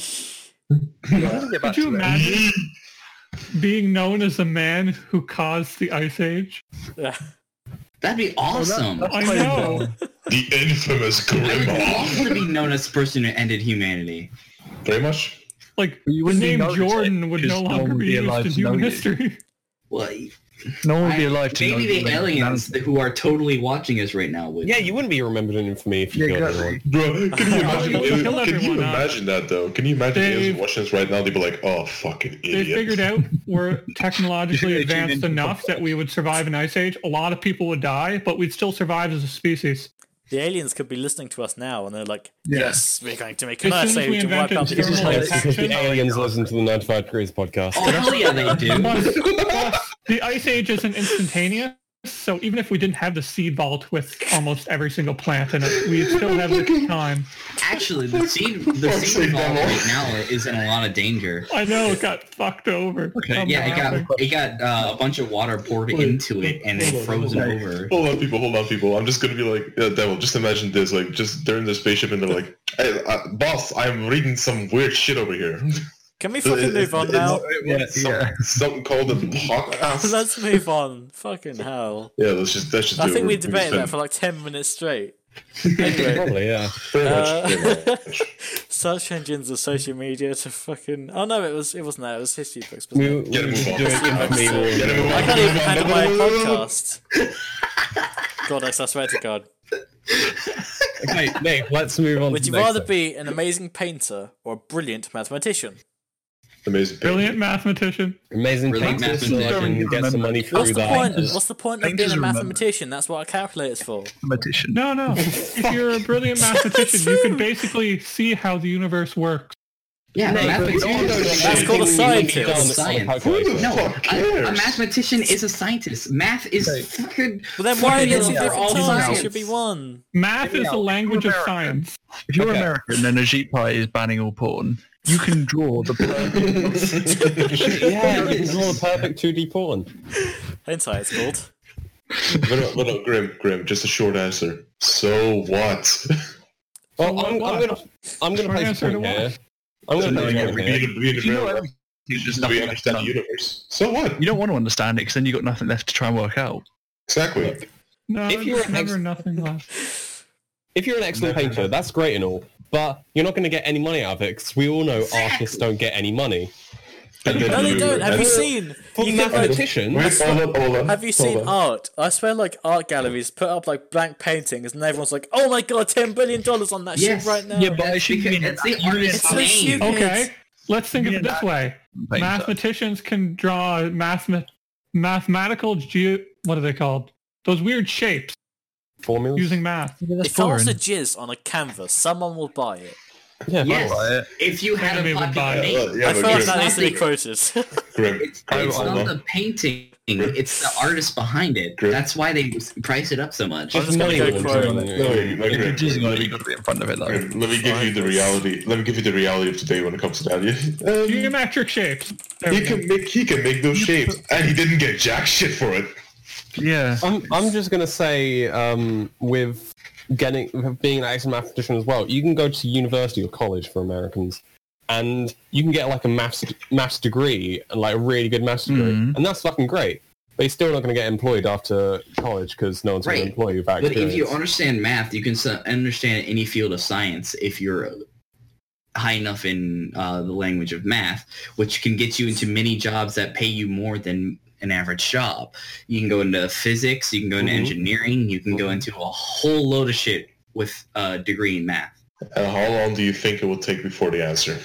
Could you imagine being known as the man who caused the ice age? Yeah. That'd be awesome. I know. The infamous I would Grandma. love to be known as the person who ended humanity. Very much. Like You the wouldn't name notice it Jordan would because no no one longer would be be used alive in to know human you. history. Well, No one would be alive to know. Maybe the that aliens who are totally watching us right now would. Yeah, you wouldn't be remembering for me if you Yeah, killed exactly. everyone. Bro, can you imagine? Kill Can you everyone, imagine that though? Can you imagine They've- aliens watching us right now? They'd be like, "Oh, fucking They idiot." figured out we're technologically They tune advanced into enough the- that we would survive an ice age. A lot of people would die, but we'd still survive as a species. The aliens could be listening to us now, and they're like, Yeah. "Yes, we're going to make an As ice soon as we age and wipe invented out the This is thermal how- world." Because the protection, aliens listen to the 95 Degrees podcast. Oh hell yeah, they do. plus the ice age isn't instantaneous, so even if we didn't have the seed vault with almost every single plant in it, we'd still have the time. Actually, the seed vault right now is in a lot of danger. I know it got fucked over. Okay. I'm Yeah, laughing. it got a bunch of water poured into it and then frozen over. Hold on, people. I'm just gonna be like, Devil, just imagine this, like, just they're in the spaceship and they're like, "Hey, boss, I'm reading some weird shit over here." Can we fucking move on now? Something called a podcast. Let's move on. Fucking hell. Yeah, let's just I do think it. we debated that for like 10 minutes straight. Anyway, Probably, yeah. Pretty much. search engines of social media to fucking... Oh no, it wasn't that. It was history books. We, Wasn't it? we Gotta move on. do it with me or- Gotta move on. I can't even handle my podcast. God, I swear to God. Okay, Nick, let's move on Would to you the next rather one. be an amazing painter or a brilliant mathematician? Amazing. Brilliant mathematician. Amazing Brilliant painter so I can mathematician. get some money through What's the that. point? What's the point of being Painters a remember. mathematician? That's what a calculator's for. Mathematician. No. If you're a brilliant mathematician, you can basically see how the universe works. Yeah, No, mathematician. That's called a scientist. Science. No, No, Fuck a cares? mathematician is a scientist. Math is fucking. But then why are there two fundamental for all different types? It science. should be one. Math is the language of American. science. If you're Okay. American and Ajit Pai is banning all porn, you can draw the perfect. yeah, you can draw the perfect 2D porn. Hentai it's called. But no, Grim, just a short answer. So what? Well, what? I'm gonna Short place a answer to point what? here. I'm gonna No, place a yeah, point We here. need to be in the You know middle. everything. There's We nothing left understand the to universe. So what? You don't want to understand it because then you've got nothing left to try and work out. Exactly. No, If you're there's an never ex- nothing left. If you're an excellent painter, that's great and all, but you're not going to get any money out of it because we all know artists don't get any money. And then No, they don't. Have you and- seen? For You can, like, mathematicians, Wait, hold on. have you seen Hold on. art? I swear, like art galleries put up like blank paintings, and everyone's like, "Oh my god, $10 billion on that Yes. shit right now." Yeah, but I That's should because mean it's the you artist's It's so name. stupid. Okay, let's think of it this way. painter. Mathematicians can draw mathematical what are they called? Those weird shapes formulas. using math. If I was a jizz on a canvas, someone will buy it. Yeah, Yes. Right. If you had Anime a would pocket buy it. name. Yeah, I but feel like Grim, that needs to be It's quoted. Grim, It's hold not on. the painting. It's the artist behind it. Good. That's why they price it up so much. I'm just gonna go quote. No, If you're Grim, jizzing on it, you've got to be in front of it though. Grim, let me give you the reality. Let me give you the reality of today when it comes to that. Geometric shapes. There He we go. can make those shapes, and he didn't get jack shit for it. Yeah. I'm just gonna say with being an excellent mathematician as well, you can go to university or college for Americans, and you can get like a maths degree and like a really good maths degree, and that's fucking great. But you're still not going to get employed after college because no one's going Right. to employ you back. But if you understand math, you can understand any field of science if you're high enough in the language of math, which can get you into many jobs that pay you more than an average job. You can go into physics, you can go into engineering, you can go into a whole load of shit with a degree in math. And how long do you think it will take before the answer?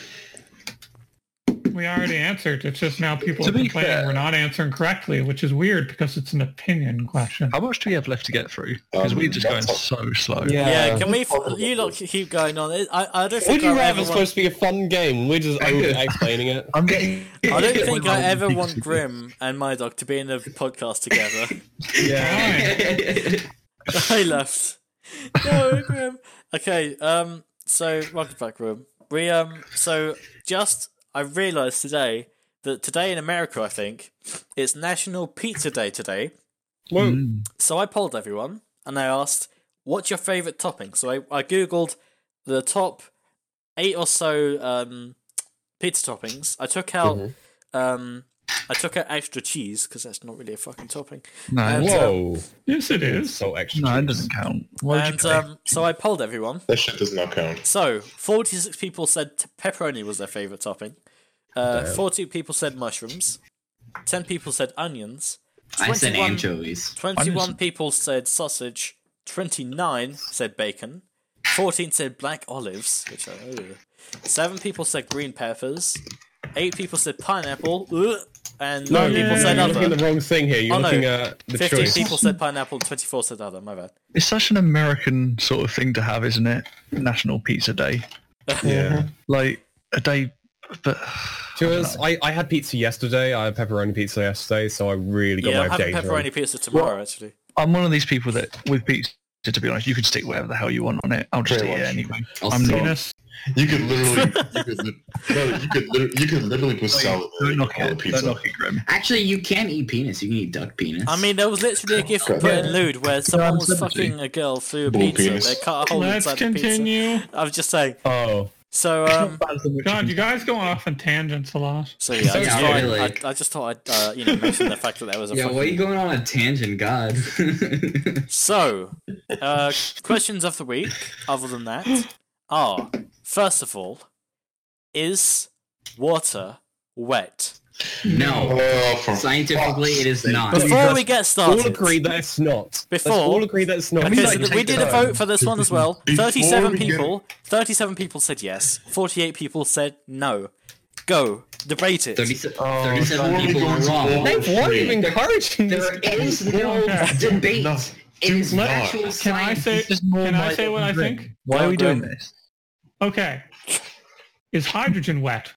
We already answered. It's just now people To are be complaining fair- we're not answering correctly, which is weird because it's an opinion question. How much do we have left to get through? Because we're just going that's so slow. Yeah, can we? You lot keep going on. I don't Would think you I rather ever it's want. supposed to be a fun game? We're just over explaining it. I'm getting. I don't think I ever want Grim and my dog to be in a podcast together. Yeah. I left. No, Grim. Okay. So welcome back, Grim. I realised today that today in America, I think it's National Pizza Day today. So I polled everyone and I asked, "What's your favourite topping?" So I googled the top 8 or so pizza toppings. I took out extra cheese because that's not really a fucking topping. No, And, Whoa, Yes, it is. so extra. no, it doesn't count. Why And would you pay? so I polled everyone. That shit does not count. So 46 people said pepperoni was their favourite topping. 40 people said mushrooms. 10 people said onions. I said 21 anchovies. 21 people said sausage. 29 said bacon. 14 said black olives, which are... Ugh. 7 people said green peppers. 8 people said pineapple. Ugh. And 9 people said You're looking other. at the wrong thing here. You're Oh, no. looking at the 15 choice. people said pineapple. 24 said other. My bad. It's such an American sort of thing to have, isn't it? National Pizza Day. Yeah. Like, a day... But... I had pizza yesterday. I had pepperoni pizza yesterday, so I really got Yeah, I'm my having days pepperoni wrong. pizza tomorrow, actually. I'm one of these people that, with pizza, to be honest, you could stick whatever the hell you want on it. I'll just Pretty eat it much. anyway. I'll I'm see. not... Penis. You could literally put salad Don't in knock on a it. Don't pizza. knock it, Grim. Actually, you can eat penis. You can eat duck penis. I mean, there was literally a gift put in Lude where someone was celebrity. fucking a girl through a Bull pizza. penis. They cut a hole Let's inside the pizza. continue. I was just saying. Oh. So, God, you guys going off on tangents a lot. so yeah, I just, Yeah, thought really. I just thought I'd mention the fact that there was a yeah, fucking... why are you going on a tangent, God? So, questions of the week, other than that, are, first of all, is water wet? No. Oh, for Scientifically, it is not. Before we get All started, agree that it's not. Before- Let's all agree that it's not. okay, like so we take did a that. vote for this one as well. Before 37 we get- people. 37 people said yes. 48 people said no. Go debate it. 37 before we people go are into wrong. all- Hey, why are you encouraging There this? is no Okay. debate. No, It is do not. actual Can I science. say? Just more Can I my say what I drink. think? Why are we Go, doing go. this? Okay. Is hydrogen wet?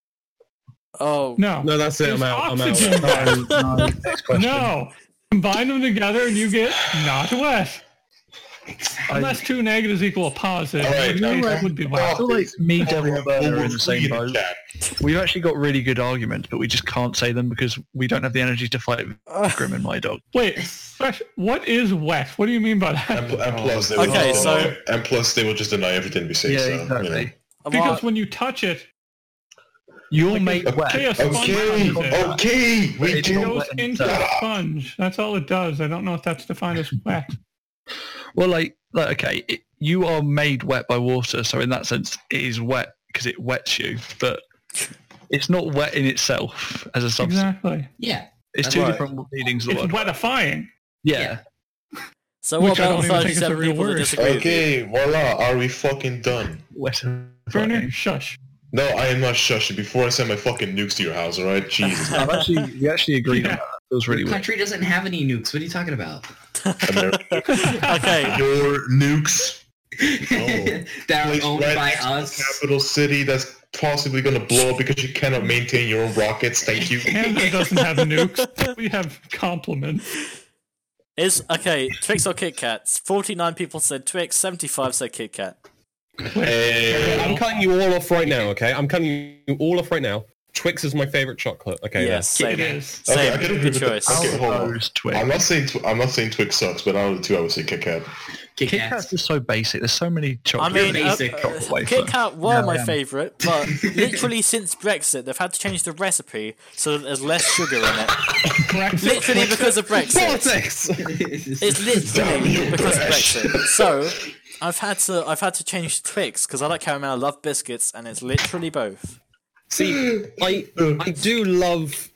Oh, No. No, that's it. Is I'm out. oxygen wet? No, next question. No. Combine them together and you get not wet. Unless two negatives equal a positive, All right, in which case okay. it would be I wet. feel like me, Devil, and Burner are in the same Over boat. chat. We've actually got really good arguments, but we just can't say them because we don't have the energy to fight with Grim and my dog. Wait, Fresh, what is wet? What do you mean by that? And plus, they Okay, will just so- deny, and plus they will just deny everything we say. Yeah, so, exactly. You know. Because when you touch it, You're Like made a- wet. say a sponge Okay, touches it. okay, we It's It not do. goes wet in into itself. a sponge. That's all it does. I don't know if that's defined as wet. Well, like okay, you are made wet by water, so in that sense, it is wet because it wets you, but it's not wet in itself as a substance. Exactly. Yeah. It's That's two right. different meanings of It's the word. wetifying. Yeah. So what Which I about don't even think is a 37 real people that word. disagree with you? Okay, voila, are we fucking done? Burner, shush. No, I am not shushing before I send my fucking nukes to your house, alright? Jesus. We actually agreed on that. It was really The weird. country doesn't have any nukes. What are you talking about? America. Okay, Your nukes that are placed owned right by next to the us. capital city that's possibly going to blow up because you cannot maintain your own rockets. Thank you. Canada doesn't have nukes. We have compliments. Twix or Kit Kats? 49 people said Twix, 75 said Kit Kat. Hey, I'm cutting you all off right now, okay? I'm cutting you all off right now. Twix is my favorite chocolate. Okay, Yes, same. It is. Same. I can agree Good with that. choice. Okay, hold on. Those Twix. I'm not saying Twix sucks, but out of the two, I would say Kit Kat. Kit Kit Kats. Kats is so basic. There's so many I chocolate. mean, basic chocolate wafer. Kit Kat were Yeah, my yeah. favourite, but literally since Brexit, they've had to change the recipe so that there's less sugar in it. Literally because of Brexit. Politics! It's literally because of Brexit. So I've had to change to Twix because I like caramel, I love biscuits, and it's literally both. See, I do love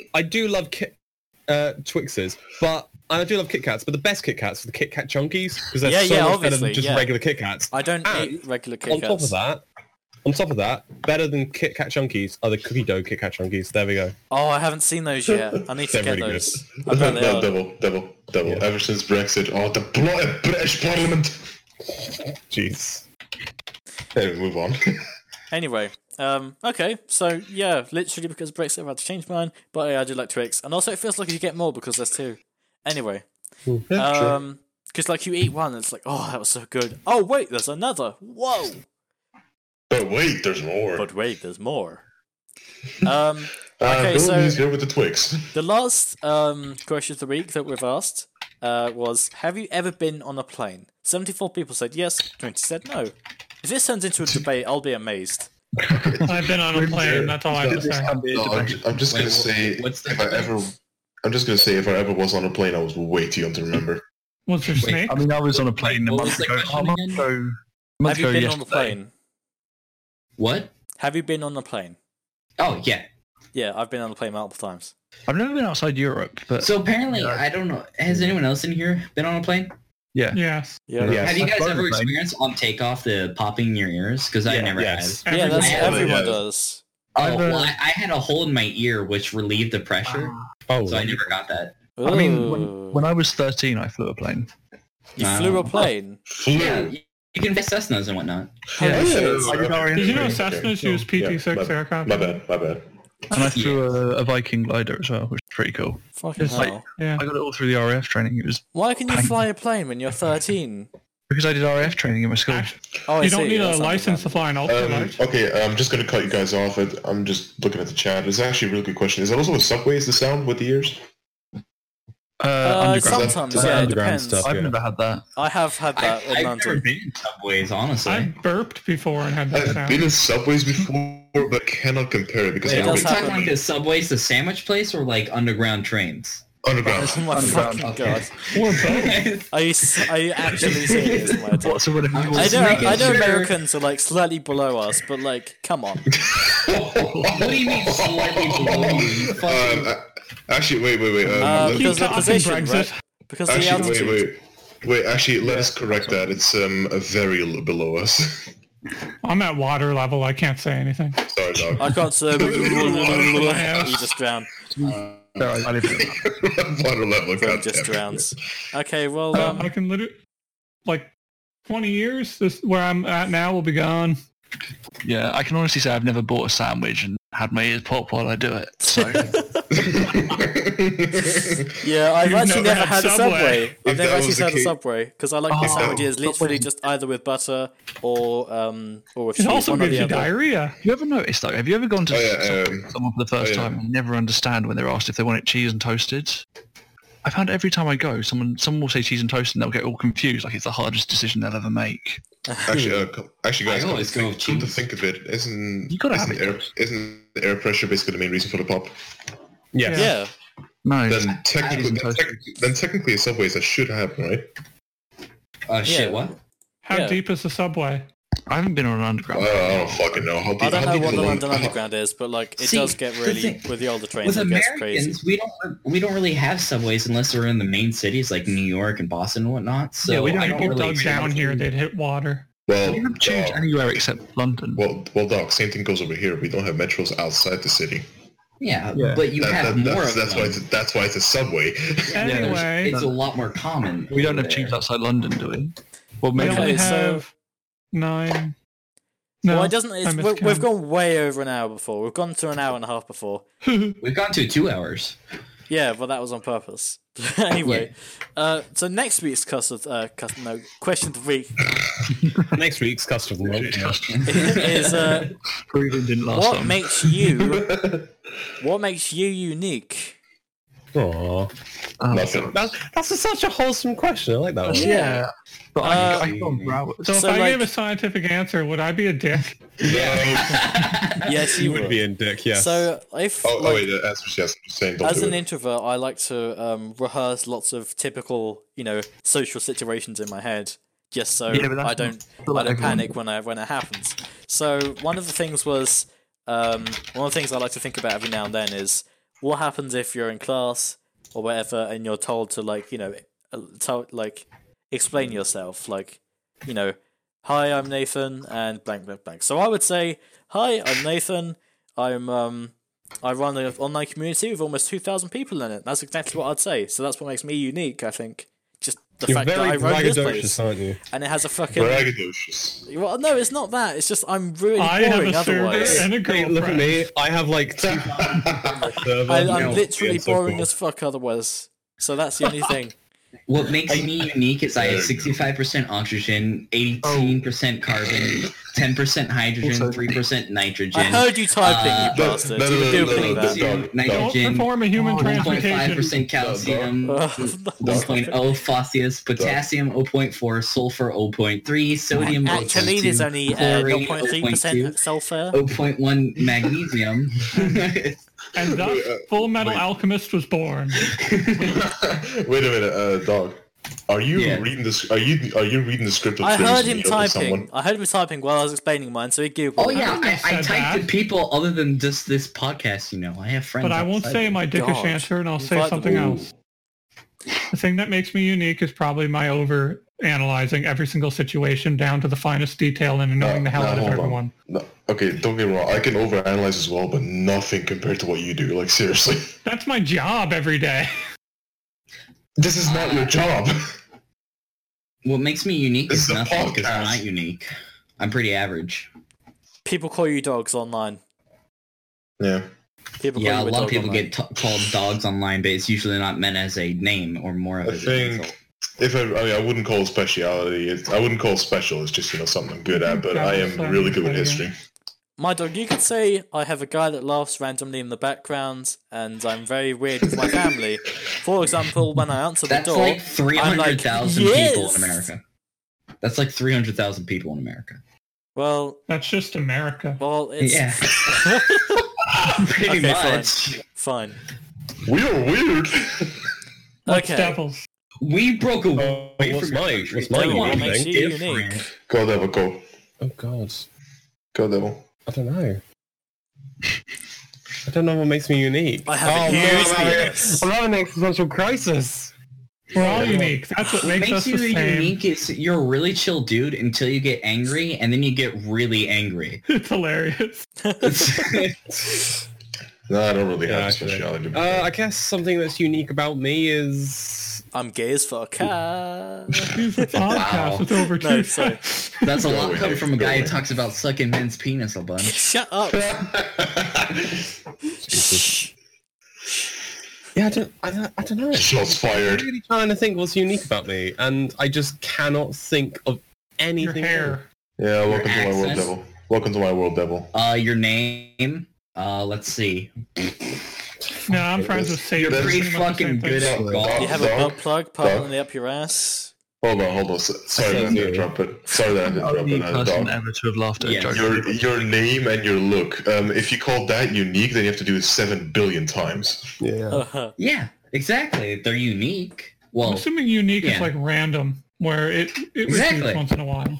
Twixes, but I do love Kit Kats. But the best Kit Kats are the Kit Kat Chunkies because they're Yeah, so yeah, much better obviously, than just yeah. regular Kit Kats. I don't And eat regular On Kit top Kats. of that, better than Kit Kat Chunkies are the cookie dough Kit Kat Chunkies. There we go. Oh, I haven't seen those yet. I need to They're get really those. I bet they are. Double. Yeah. Ever since Brexit, the bloody British Parliament. Jeez. Anyway, move on. Anyway, okay, so yeah, literally because Brexit, I've had to change mine, but yeah, I do like Twix, and also it feels like you get more because there's two. Anyway, because like you eat one, it's like, oh, that was so good. Oh wait, there's another. Whoa! But wait, there's more. But wait, there's more. Okay, so Billy's here with the Twix. the last question of the week that we've asked was, have you ever been on a plane? 74 people said yes, 20 said no. If this turns into a debate, I'll be amazed. I've been on a plane. That's all I have to say. No, I'm just gonna say what's the if I ever was on a plane, I was way too young to remember. Was there snake? I mean, I was on a plane a What month was the ago. question A month again? ago. A month Have you ago been on a yesterday. plane? What? Have you been on a plane? Oh, yeah. Yeah, I've been on a plane multiple times. I've never been outside Europe, but So apparently, I don't know. Has anyone else in here been on a plane? yeah. Yes. Yeah. Yeah. Have you guys I've flown ever a plane. experienced on takeoff the popping in your ears? Because I never Yes. had. Yeah, that's Everyone- everyone Yeah. does. Oh, I've, well, I had a hole in my ear which relieved the pressure, Oh, so I never got that. I mean, Ooh. when I was 13, I flew a plane. You flew a plane. Yeah, you can fly Cessnas and whatnot. Holy shit. Did you know Okay. Cessnas use PT6 Yeah, aircraft? My bad. And I flew a Viking glider as well, which was pretty cool. Fucking It's like- hell. Yeah. I got it all through the RAF training. It was Why can you fly a plane when you're 13? because I did RAF training in my school. Oh, I You see. don't need That's a not license bad. to fly an ultralight. Okay, I'm just going to cut you guys off. I'm just looking at the chat. It's actually a really good question. Is it also with subways, the sound with the ears? Underground. Sometimes, Is that yeah, it underground depends. stuff? I've Yeah. never had that. I have had that in I've never London. been in subways, honestly. I burped before and had that I've sound. been in subways before, but cannot compare it because Wait, It are we does talking happen. like the subways, the sandwich place, or like underground trains? underground. Oh my Underground. fucking Okay. god. Or both. Are you actually serious, my dad? What, so what have you I Just know, making I know sure. Americans are like slightly below us, but like, come on. What do you mean slightly below you? You fucking- Actually, wait. Because the talking, position, Brexit. right? Because the Actually, altitude. wait. Actually, let us correct that. It's a very below us. I'm at water level. I can't say anything. Sorry, dog. I got to. You just drowned. No, I live in Water level. Phil God just damn it. drowns. Okay, well, I can literally, like, 20 years. This where I'm at now will be gone. Yeah, I can honestly say I've never bought a sandwich and had my ears pop while I do it. So yeah, I've You've actually never never had had a Subway? Subway. I've If never that actually was the had a case- Subway because I like the Oh, sandwiches literally Subway. just either with butter or with It cheese. also one or gives the you other. diarrhea. you ever noticed though? Have you ever gone to Oh, yeah, someone for the first oh, yeah. time and never understand when they're asked if they want it cheese and toasted? I found every time I go, someone will say cheese and toasted and they'll get all confused, like it's the hardest decision they'll ever make. Actually, guys, I always go with come to cheese. think of it, isn't You gotta have it. Isn't air pressure basically the main reason for the pop? Yes. Yeah. No, Then technically, a subways that should happen, right? Shit, Yeah. what? How Yeah. deep is the subway? I haven't been on an underground. I don't fucking know. How deep, I don't how know deep what is the the London Lon- Underground is, but like it See, does get the really thing- with the older trains. With It gets crazy. Americans, we don't really have subways unless we're in the main cities like New York and Boston and whatnot. So Yeah, we don't I If don't you really dug down here, they'd hit water. Well, You have tubes anywhere except London. well, Doc. Same thing goes over here. We don't have metros outside the city. Yeah, Yeah. but you have more of that's them. why it's a subway. Anyway, It's a lot more common. We don't over have tubes there. outside London, do we? Well, we maybe. only Okay, so- have 9. No, Well, it doesn't. I It's, miscounted. we've gone way over an hour before. We've gone to an hour and a half before. We've gone to 2 hours. Yeah, but that was on purpose. Anyway, so next week's question of the week Next week's custom log. is Proving didn't last what long. makes you unique? Aww. Nothing. That's such a wholesome question. I like that one. Yeah. But I can go on for hours. So if So, I like- gave a scientific answer, would I be a dick? Yes, You you would be in dick, yes. So if Oh, like, wait, the answer's yes. I'm just saying, don't as do an it. introvert, I like to rehearse lots of typical, social situations in my head, just so Yeah, but that's I don't not everyone. panic when it happens. So one of the things was one of the things I like to think about every now and then is what happens if you're in class or whatever and you're told to explain yourself, hi, I'm Nathan and blank blank blank. So I would say, hi, I'm Nathan. I run an online community with almost 2,000 people in it. That's exactly what I'd say. So that's what makes me unique, I think. Just the You're fact that very I run this braggadocious, place. aren't you? And it has a fucking... Braggadocious. Well, no, it's not that. It's just I'm really I have boring a server otherwise. and a Hey, look at girlfriend. me. I have like 2,000 people on my server. I'm No, literally yeah, so boring cool. as fuck otherwise. So that's the only thing. What makes me unique is I have 65% oxygen, 18% carbon, 10% hydrogen, 3% nitrogen. I heard you typing, you Uh, bastard. no, You were no, doing no, no, that. no, Don't nitrogen, perform a human transmutation. 1.5% calcium, 1.0 phosphorus, potassium 0.4, sulfur 0.3, sodium Actually, 0.2, there's only chlorine 0.3% sulfur. 0.1 magnesium. And thus, Full Metal Alchemist was born. Wait a minute, dog. Are you Yeah. reading this? Are you reading the script of I things heard when him you open someone? typing. I heard him typing while I was explaining mine, so he googled. Oh it. yeah, think I I said typed that. to people other than just this podcast. You know, I have friends. But I won't outside say this. my dickish God. answer, and I'll say Invite something them all. else. The thing that makes me unique is probably my over analyzing every single situation down to the finest detail and annoying the hell out of hold on. everyone. No, okay, don't get me wrong. I can overanalyze as well, but nothing compared to what you do. Like seriously, That's my job every day. this is not your job. What makes me unique This is is a nothing because I'm podcast. not unique. I'm pretty average. People call you dogs online. Yeah. People Yeah, call a you lot of dog people online. get called dogs online, but it's usually not meant as a name or more of I as an think insult. if I mean, I wouldn't call it speciality. I wouldn't call it special. It's just something I'm good at. But I am really good with history. My dog, you could say I have a guy that laughs randomly in the background, and I'm very weird with my family. For example, when I answer the That's door, like 300,000 people "Yes!" in America. That's like 300,000 people in America. Well, That's just America. it's Yeah. Pretty Okay, much. fine. We are weird. What's Okay. devils? We broke away what's from my- country. what's my Come on, unique make thing? it Unique. different. Go devil, go. Oh God, Go devil. I don't know. I don't know what makes me unique. I have a huge penis. I'm having an existential crisis. We're all unique. That's what What makes us makes the you same. unique is you're a really chill dude until you get angry, and then you get really angry. It's hilarious. No, I don't really have Yeah, a actually. speciality. I guess something that's unique about me is I'm gay as fuck. It's a podcast with over No, 2 sorry. That's a Go lot away, coming from a go guy who away. talks about sucking men's penis a bunch. Shut up. Shh. yeah. I don't know. Shots I'm fired. really trying to think what's unique about me, and I just cannot think of Your anything. hair. Yeah, welcome to my world, accent. devil. Welcome to my world, devil. Your name. Let's see. No, I'm trying to say You're That's pretty pretty much the same fucking good thing. at golf. You have a Dog. butt plug permanently up your ass. Hold on. Sorry that I interrupt it. Sorry that I Only interrupted. person Dog. ever to have laughed at a Yeah. joke. Your name and your look. If you call that unique, then you have to do it 7 billion times. Yeah. Yeah, exactly. They're unique. I'm Well, assuming unique yeah. is like random, where it Exactly. repeats once in a while.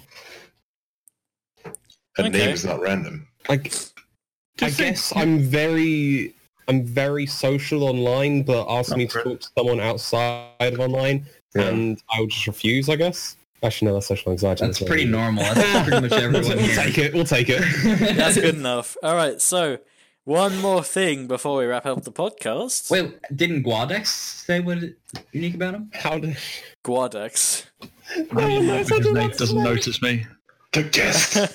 A Okay. name is not random. Like, I Just say- guess I'm very social online, but ask me to talk to someone outside of online, Yeah. and I would just refuse. I guess. Actually, no, that's social anxiety. that's pretty normal. That's pretty much everyone We'll here. take it. We'll take it. That's good enough. All right, so one more thing before we wrap up the podcast. Wait, didn't Guadex say what is unique about him? How do? Guadex. Because Nate doesn't notice me. Good guess.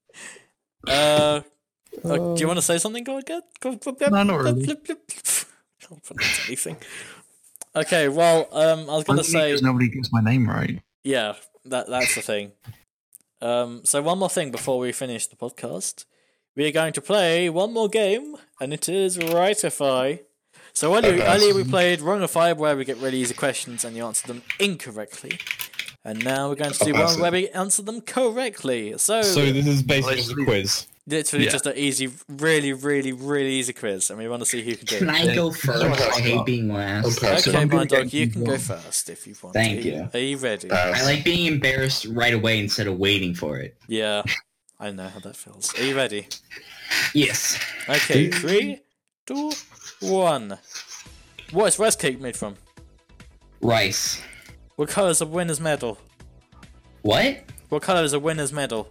Do you want to say something, God? No, not really. Can't pronounce anything. Okay, well, I was going to say, Because nobody gets my name right. yeah, that's the thing. So one more thing before we finish the podcast. We are going to play one more game, and it is Rightify. So earlier we played Wrongify, where we get really easy questions and you answer them incorrectly. And now we're going to do one where we answer them correctly. So this is basically just a quiz. literally Yeah. just an easy, really, really, really easy quiz, and we want to see who can do Can it. I go first? I hate being last. I'm passing. Okay, I'm my gonna dog, get you can go one. first if you want Thank to. you. Are you ready? Pass. I like being embarrassed right away instead of waiting for it. Yeah, I know how that feels. Are you ready? Yes. Okay, 3, 2, 1. What is rice cake made from? Rice. What colour is a winner's medal? What? What colour is a winner's medal?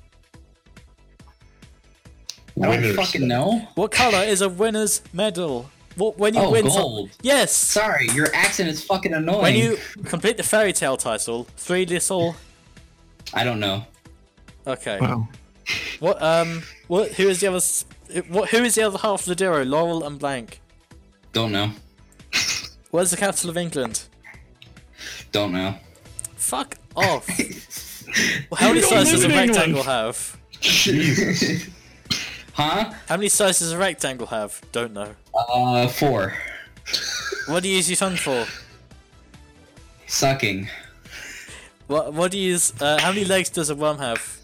I don't Winners. fucking know. What colour is a winner's medal? What when you Oh, win? gold. Yes. Sorry, your accent is fucking annoying. When you complete the fairy tale title, 3 little. I don't know. Okay. Wow. What? Who is the other? Who is the other half of the duo? Laurel and Blank. Don't know. Where's the capital of England? Don't know. Fuck off. How many sides does a live in England. rectangle have? Jesus. Huh? How many sides does a rectangle have? Don't know. 4. What do you use your tongue for? Sucking. What do you use? How many legs does a worm have?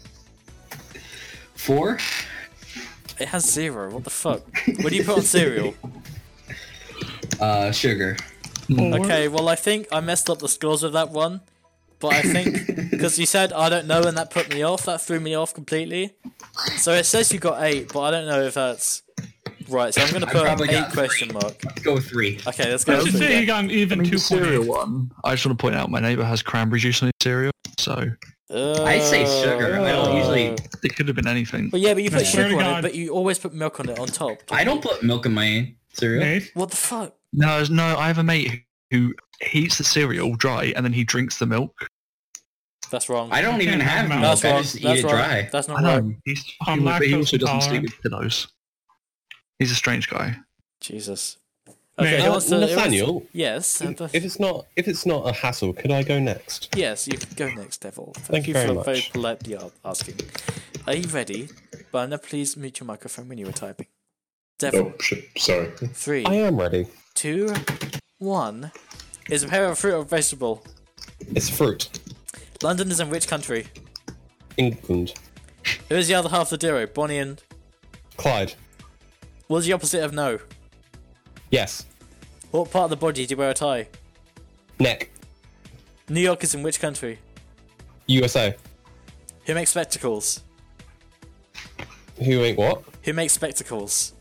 4? It has 0. What the fuck? What do you put on cereal? Sugar. 4. Okay, well, I think I messed up the scores with that one. But I think, because you said I don't know and that put me off, that threw me off completely. So it says you got 8, but I don't know if that's right. So I'm going to put probably 8 got question mark. Let's go with 3. Okay, let's I go should with say he 3. got an even The cereal 2.8. one. I just want to point out my neighbour has cranberry juice in his cereal, so I'd say sugar. I don't usually. it could have been anything. But yeah, but you put I swear sugar to on it, God. but you always put milk on it on top. I don't put milk in my cereal. Nate? What the fuck? No, I have a mate who eats the cereal dry and then he drinks the milk. That's wrong. I don't even have milk. That's I wrong. just eat That's it wrong. dry. That's I not know. right. He's I'm but he also lactose doesn't sleep intolerant. with pillows. He's a strange guy. Jesus. Man, Okay, who wants to- who wants to- Nathaniel, Yes. if it's not a hassle, could I go next? Yes, you can go next, Devil. Thank you very for much. very politely asking. Are you ready? Banner, please mute your microphone when you were typing. Devil. Oh shit! Sorry. 3, I am ready. 2, 1. Is a pair of fruit or vegetable? It's fruit. London is in which country? England. Who is the other half of the duo? Bonnie and... Clyde. What's the opposite of no? Yes. What part of the body do you wear a tie? Neck. New York is in which country? USA. Who makes spectacles? Who ain't what? Who makes spectacles?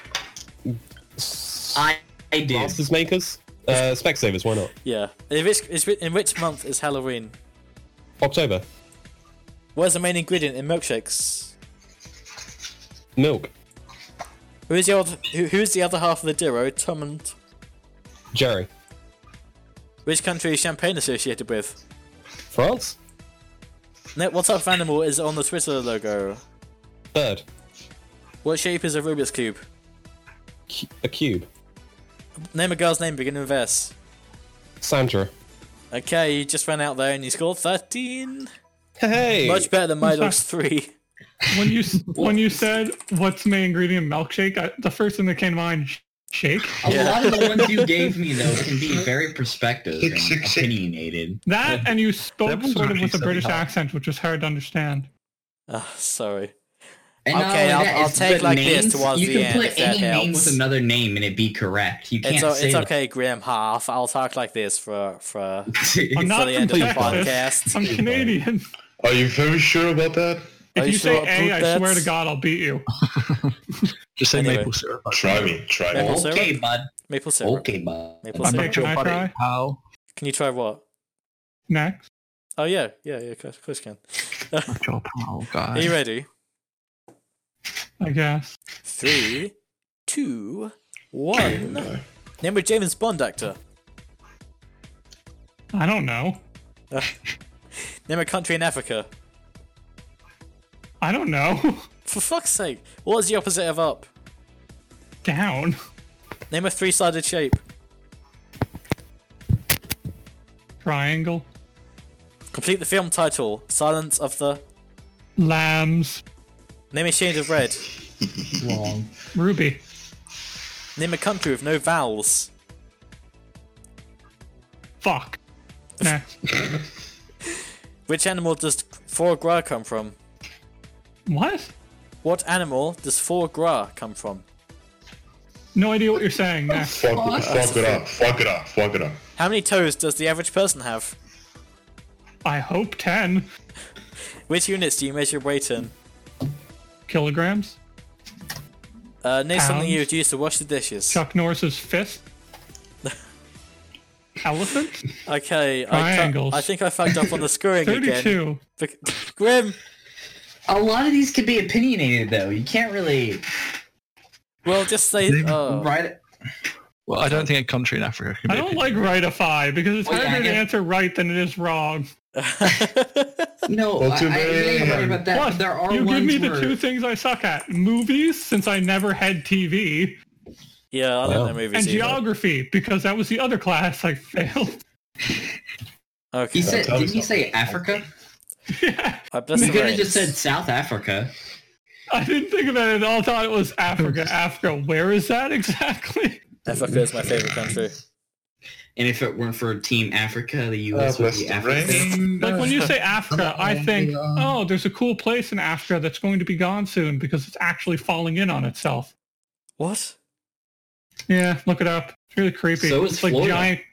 I did. Masters makers. Specsavers. Why not? Yeah. In which month is Halloween? October. What is the main ingredient in milkshakes? Milk. Who is the other half of the duo? Tom and... Jerry. Which country is champagne associated with? France. What type of animal is on the Twitter logo? Bird. What shape is a Rubik's Cube? A cube. Name a girl's name beginning with S. Sandra. Okay, you just ran out there and you scored 13. Hey. Much better than my dog's 3. When you said what's the main ingredient in milkshake, the first thing that came to mind, shake. A lot of the ones you gave me though can be very perspective and opinionated. That and you spoke That was sort of with a actually British something accent, which was hard to understand. Sorry. And not Okay, only I'll it's take the like this names, towards you the can end, put if that any name helps. with another name and it be correct. You can't say It's like- okay, Graham. I'll talk like this for I'm for not the from end of the Texas. podcast. I'm Canadian. Are you very sure about that? Are If you you sure say A, I about swear that? to God, I'll beat you. Just say Anyway. maple syrup. Try me. Try me. Maple okay, syrup? bud. Maple syrup. Okay, bud. Maple I'm syrup. not your Can I buddy, try? pal. Can you try what? Next. Oh yeah, of course you can. Not your pal, guy. Are you ready? I guess. 3, 2, 1. Name a James Bond actor. I don't know. Name a country in Africa. I don't know. For fuck's sake, what is the opposite of up? Down. Name a 3-sided shape. Triangle. Complete the film title. Silence of the... Lambs. Name a shade of red. Long. Ruby. Name a country with no vowels. Fuck. Next. Which animal does foie gras come from? What? What animal does foie gras come from? No idea what you're saying. Next. Fuck it up. Fuck it up. Fuck it up. How many toes does the average person have? I hope 10 Which units do you measure weight in? kilograms. Name something you Pounds. would use to wash the dishes. Chuck Norris's fist. Elephant. Okay, Triangles. I think I fucked up on the scoring again. 32. Grim. A lot of these can be opinionated though. You can't really Well, just say. Oh. write it. Well, I don't think a country in Africa can I be. don't like rightify because it's Oh, yeah, harder I to get- answer right than it is wrong. No, Well, too I ain't bad. worried about that. Plus, There are you ones give me the where 2 things I suck at. Movies, since I never had TV, Yeah, I don't Wow. know movies and either. geography, because that was the other class I failed. Okay. he said. tell me Didn't he say Africa? Yeah, I bless You the could have reins. just said South Africa. I didn't think of it at all. Thought it was Africa. Africa, where is that exactly? Africa is my favorite country. And if it weren't for Team Africa, the U.S. would bless be the Africa. reins. Like when you say Africa, I think, oh, there's a cool place in Africa that's going to be gone soon because it's actually falling in on itself. What? Yeah, look it up. It's really creepy. So is it's like Florida. giant.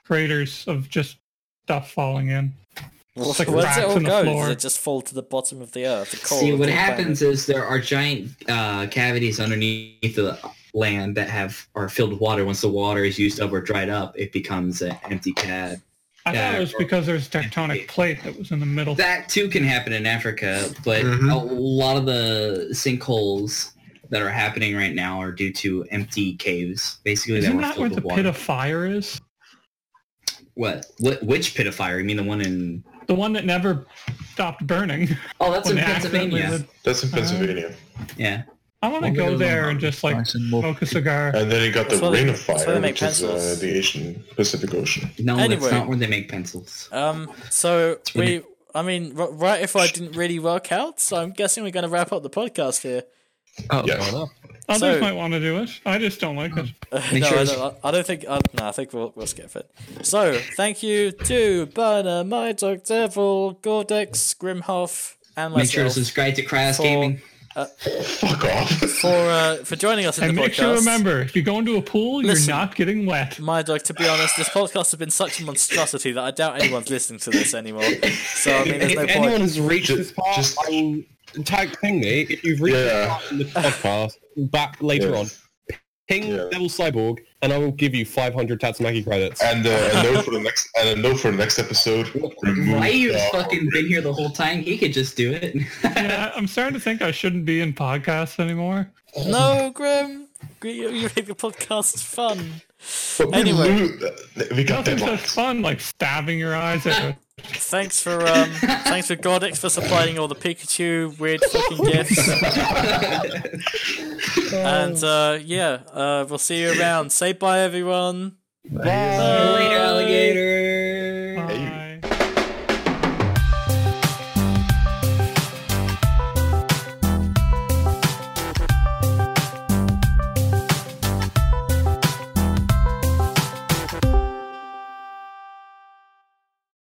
craters of just stuff falling in. Where's like it cracks all in the go? floor. Does it just fall to the bottom of the earth? The core See, of what the happens planet? is there are giant cavities underneath the land that are filled with water. Once the water is used up or dried up, it becomes an empty cave. I thought it was because there's a tectonic plate that was in the middle. That too can happen in Africa, but a lot of the sinkholes that are happening right now are due to empty caves, basically Isn't that were that where filled the with pit water. of fire is? What? Which pit of fire? You mean the one in? The one that never stopped burning. Oh, that's when in they accidentally Pennsylvania. lit- That's in Pennsylvania. Yeah. I want to go there and just like smoke a cigar. And then you got the That's where Ring they- of that's where they Fire, make which is pencils. the Asian Pacific Ocean. No, Anyway. that's not where they make pencils. So really- right if I didn't really work out, so I'm guessing we're going to wrap up the podcast here. Oh, Yes. Fair enough. Others So- might want to do it. I just don't like it. Make No, sure I don't think. No, I think we'll skip it. So, thank you to Burner, My Dog Devil, Gordex, Grimhoff, and Make sure to myself subscribe to Cryos for- Gaming. Fuck off. for joining us in And the make podcast. sure to remember, if you go into a pool, Listen. you're not getting wet. My Dog, to be honest, this podcast has been such a monstrosity that I doubt anyone's listening to this anymore. So, I mean, there's If no anyone point. has reached Ju- this part, just- I will ping me. If you've reached this Yeah. part in the podcast, back later Yeah. on, ping Yeah. Devil Cyborg, and I will give you 500 Tatsumaki credits. And a note for the next episode. remove Ryu's the- fucking been here the whole time. He could just do it. Yeah, I'm starting to think I shouldn't be in podcasts anymore. No, Grim. You make the podcast fun. But Anyway. we got Nothing so deadlines. fun like stabbing your eyes out. Thanks for Gordex for supplying all the Pikachu weird fucking gifts. And we'll see you around. Say bye, everyone. Bye. Later, alligator.